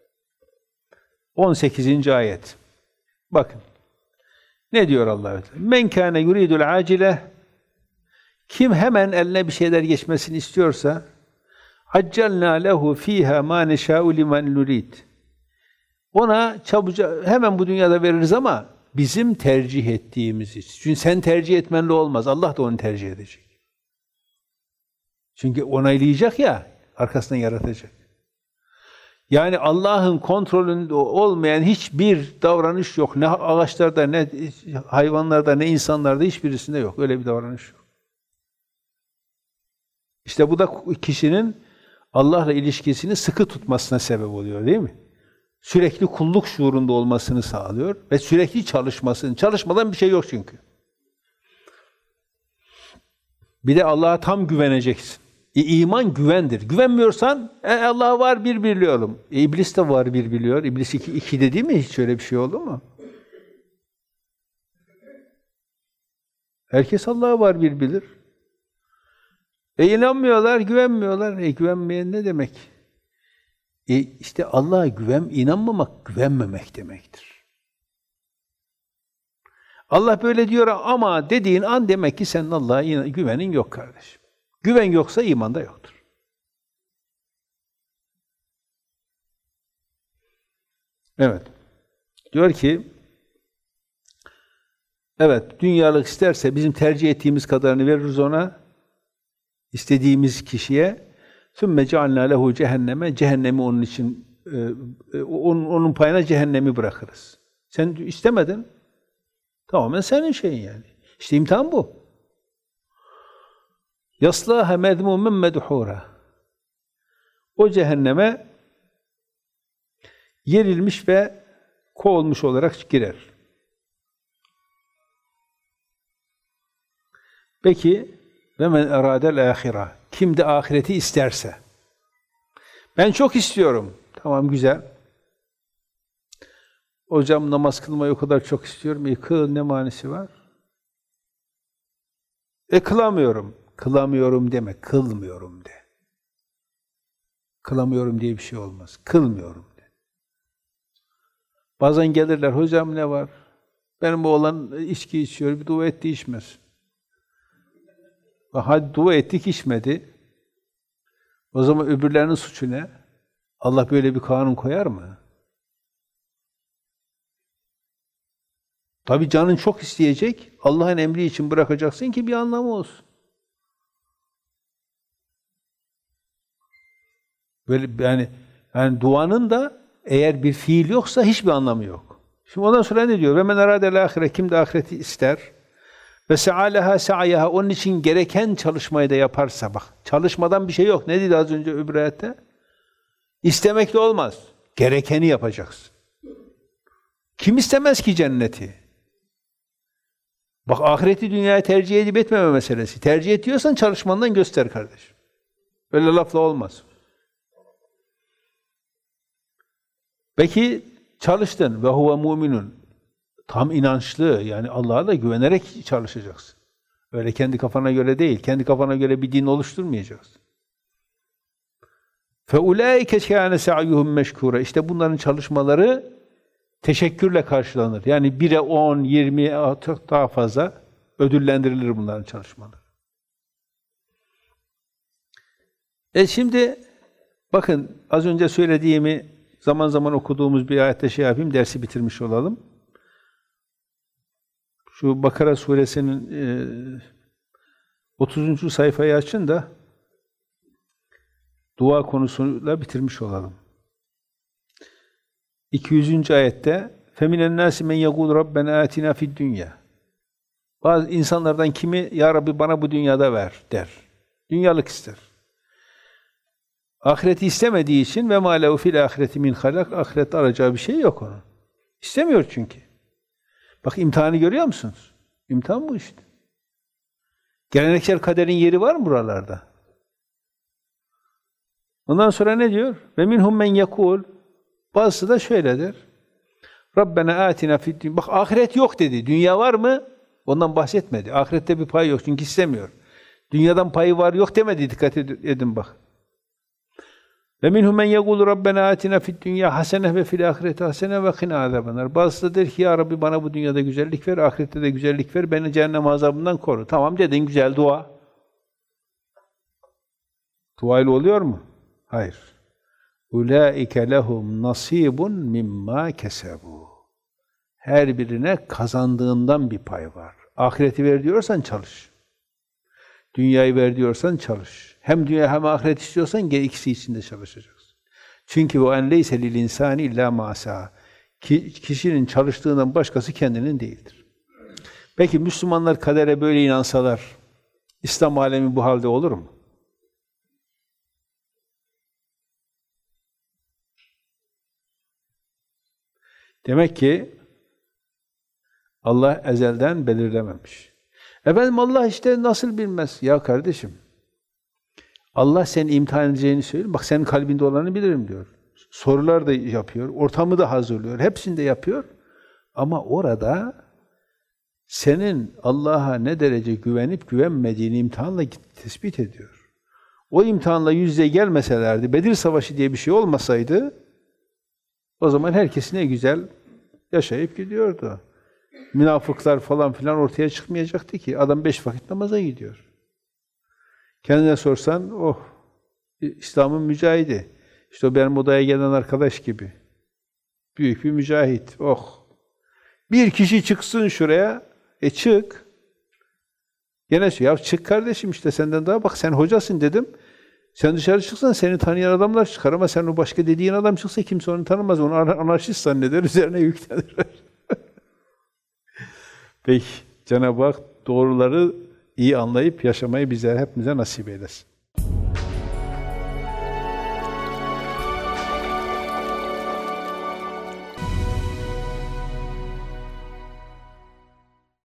18. ayet. Bakın. Ne diyor Allah? Men kâne yuridul acile, kim hemen eline bir şeyler geçmesini istiyorsa, accalna lehu fiha ma neşâ'u limen nurid. Ona çabucak hemen bu dünyada veririz ama bizim tercih ettiğimiz için. Çünkü sen tercih etmenle olmaz. Allah da onu tercih edecek. Çünkü onaylayacak ya, arkasından yaratacak. Yani Allah'ın kontrolünde olmayan hiçbir davranış yok. Ne ağaçlarda, ne hayvanlarda, ne insanlarda, hiçbirisinde yok. Öyle bir davranış yok. İşte bu da kişinin Allah'la ilişkisini sıkı tutmasına sebep oluyor, değil mi? Sürekli kulluk şuurunda olmasını sağlıyor ve sürekli çalışmasını. Çalışmadan bir şey yok çünkü. Bir de Allah'a tam güveneceksin. İman güvendir. Güvenmiyorsan Allah var, bir biliyorum. İblis de var, bir biliyor. İblis iki de değil mi? Hiç öyle bir şey oldu mu? Herkes Allah'a var, bir bilir. İnanmıyorlar, güvenmiyorlar. Güvenmeyen ne demek? İşte Allah'a inanmamak, güvenmemek demektir. Allah böyle diyor ama dediğin an demek ki senin Allah'a güvenin yok kardeşim. Güven yoksa iman da yoktur. Evet. Diyor ki, evet, dünyalık isterse bizim tercih ettiğimiz kadarını veririz ona, istediğimiz kişiye. ثُمَّ جَعَلْنَا لَهُ cehenneme, cehennemi onun için, onun payına cehennemi bırakırız. Sen istemedin, tamamen senin şeyin yani. İşte imtihan bu. يَصْلَاهَا مَذْمُومًا مَدْحُورًا O cehenneme yerilmiş ve kovulmuş olarak girer. Peki, وَمَنْ اَرَادَ الْآخِرَةِ Kim de ahireti isterse. Ben çok istiyorum. Tamam, güzel. Hocam namaz kılmayı o kadar çok istiyorum. Kıl, ne manisi var? Kılamıyorum. Kılamıyorum deme, kılmıyorum de. Kılamıyorum diye bir şey olmaz. Kılmıyorum de. Bazen gelirler, hocam ne var? Benim bu oğlan içki içiyor, bir dua etti, içmez. Hadi dua ettik, içmedi. O zaman öbürlerinin suçu ne? Allah böyle bir kanun koyar mı? Tabii canın çok isteyecek, Allah'ın emri için bırakacaksın ki bir anlamı olsun. Böyle yani duanın da eğer bir fiil yoksa hiçbir anlamı yok. Şimdi ondan sonra ne diyor? Ve men aradel ahire, kim de ahireti ister ve se'alaha sa'yaha, onun için gereken çalışmayı da yaparsa, bak çalışmadan bir şey yok. Ne dedi az önce öbür ayette? İstemekle olmaz. Gerekeni yapacaksın. Kim istemez ki cenneti? Bak ahireti dünyaya tercih edip etmeme meselesi. Tercih ediyorsan çalışmandan göster kardeşim. Öyle lafla olmaz. Peki çalıştın ve huve mu'minun. Tam inançlı, yani Allah'a da güvenerek çalışacaksın. Öyle kendi kafana göre değil, kendi kafana göre bir din oluşturmayacaksın. فَاُولَٰئِكَ كَانَ سَعْيُهُمْ مَشْكُورًا İşte bunların çalışmaları teşekkürle karşılanır. Yani 1'e 10, 20, çok daha fazla ödüllendirilir bunların çalışmaları. Şimdi Bakın az önce söylediğimi zaman zaman okuduğumuz bir ayette şey yapayım, dersi bitirmiş olalım. Şu Bakara suresinin 30. sayfayı açın da dua konusuyla bitirmiş olalım. 200. ayette فَمِنَ النَّاسِ مَنْ يَقُولُ رَبَّنَا آتِنَا فِي الدُّنْيَا. Bazı insanlardan kimi ya Rabbi bana bu dünyada ver der. Dünyalık ister. Ahireti istemediği için ve mâ lehu fil âhireti min halak, ahirette arayacağı bir şey yok onun. İstemiyor çünkü. Bak imtihanı görüyor musunuz? İmtihan bu işte. Geleneksel kaderin yeri var mı buralarda? Ondan sonra ne diyor? Ve minhum men yekul. Bazısı da şöyledir. Rabbena atina fid dünya. Bak ahiret yok dedi. Dünya var mı? Ondan bahsetmedi. Ahirette bir pay yok çünkü istemiyor. Dünyadan payı var yok demedi. Dikkat edin bak. Ve minhum men yekul Rabbena atina fid dünya hasene ve fil ahireti hasene ve qina azabennar. Bazısı da der ki ya Rabbi bana bu dünyada güzellik ver, ahirette de güzellik ver, beni cehennem azabından koru. Tamam dedin, güzel dua. Dua ile oluyor mu? Hayır. Ulaike lehum nasibun mimma kesebu. Her birine kazandığından bir pay var. Ahireti ver diyorsan çalış. Dünyayı ver diyorsan çalış. Hem dünya hem ahiret istiyorsan gel ikisi için de çalışacaksın. Çünkü o en leyse lil insani illa ma saa. Kişinin çalıştığından başkası kendinin değildir. Peki Müslümanlar kadere böyle inansalar İslam alemi bu halde olur mu? Demek ki Allah ezelden belirlememiş. Efendim Allah işte nasıl bilmez? Ya kardeşim, Allah seni imtihan edeceğini söylüyor. Bak senin kalbinde olanı bilirim diyor. Sorular da yapıyor, ortamı da hazırlıyor, hepsini de yapıyor. Ama orada senin Allah'a ne derece güvenip güvenmediğini imtihanla tespit ediyor. O imtihanla yüz yüze gelmeselerdi, Bedir Savaşı diye bir şey olmasaydı, o zaman herkes ne güzel yaşayıp gidiyordu. Münafıklar falan filan ortaya çıkmayacaktı ki. Adam 5 vakit namaza gidiyor. Kendine sorsan, oh, İslam'ın mücahidi. İşte o benim odaya gelen arkadaş gibi. Büyük bir mücahit, oh. Bir kişi çıksın şuraya, çık. Gene ya çık kardeşim işte senden daha bak sen hocasın dedim. Sen dışarı çıksan seni tanıyan adamlar çıkar ama sen o başka dediğin adam çıksa kimse onu tanımaz. Onu anarşist zanneder, üzerine yüklenir. Peki, Cenab-ı Hak doğruları iyi anlayıp yaşamayı bize hepimize nasip eylesin.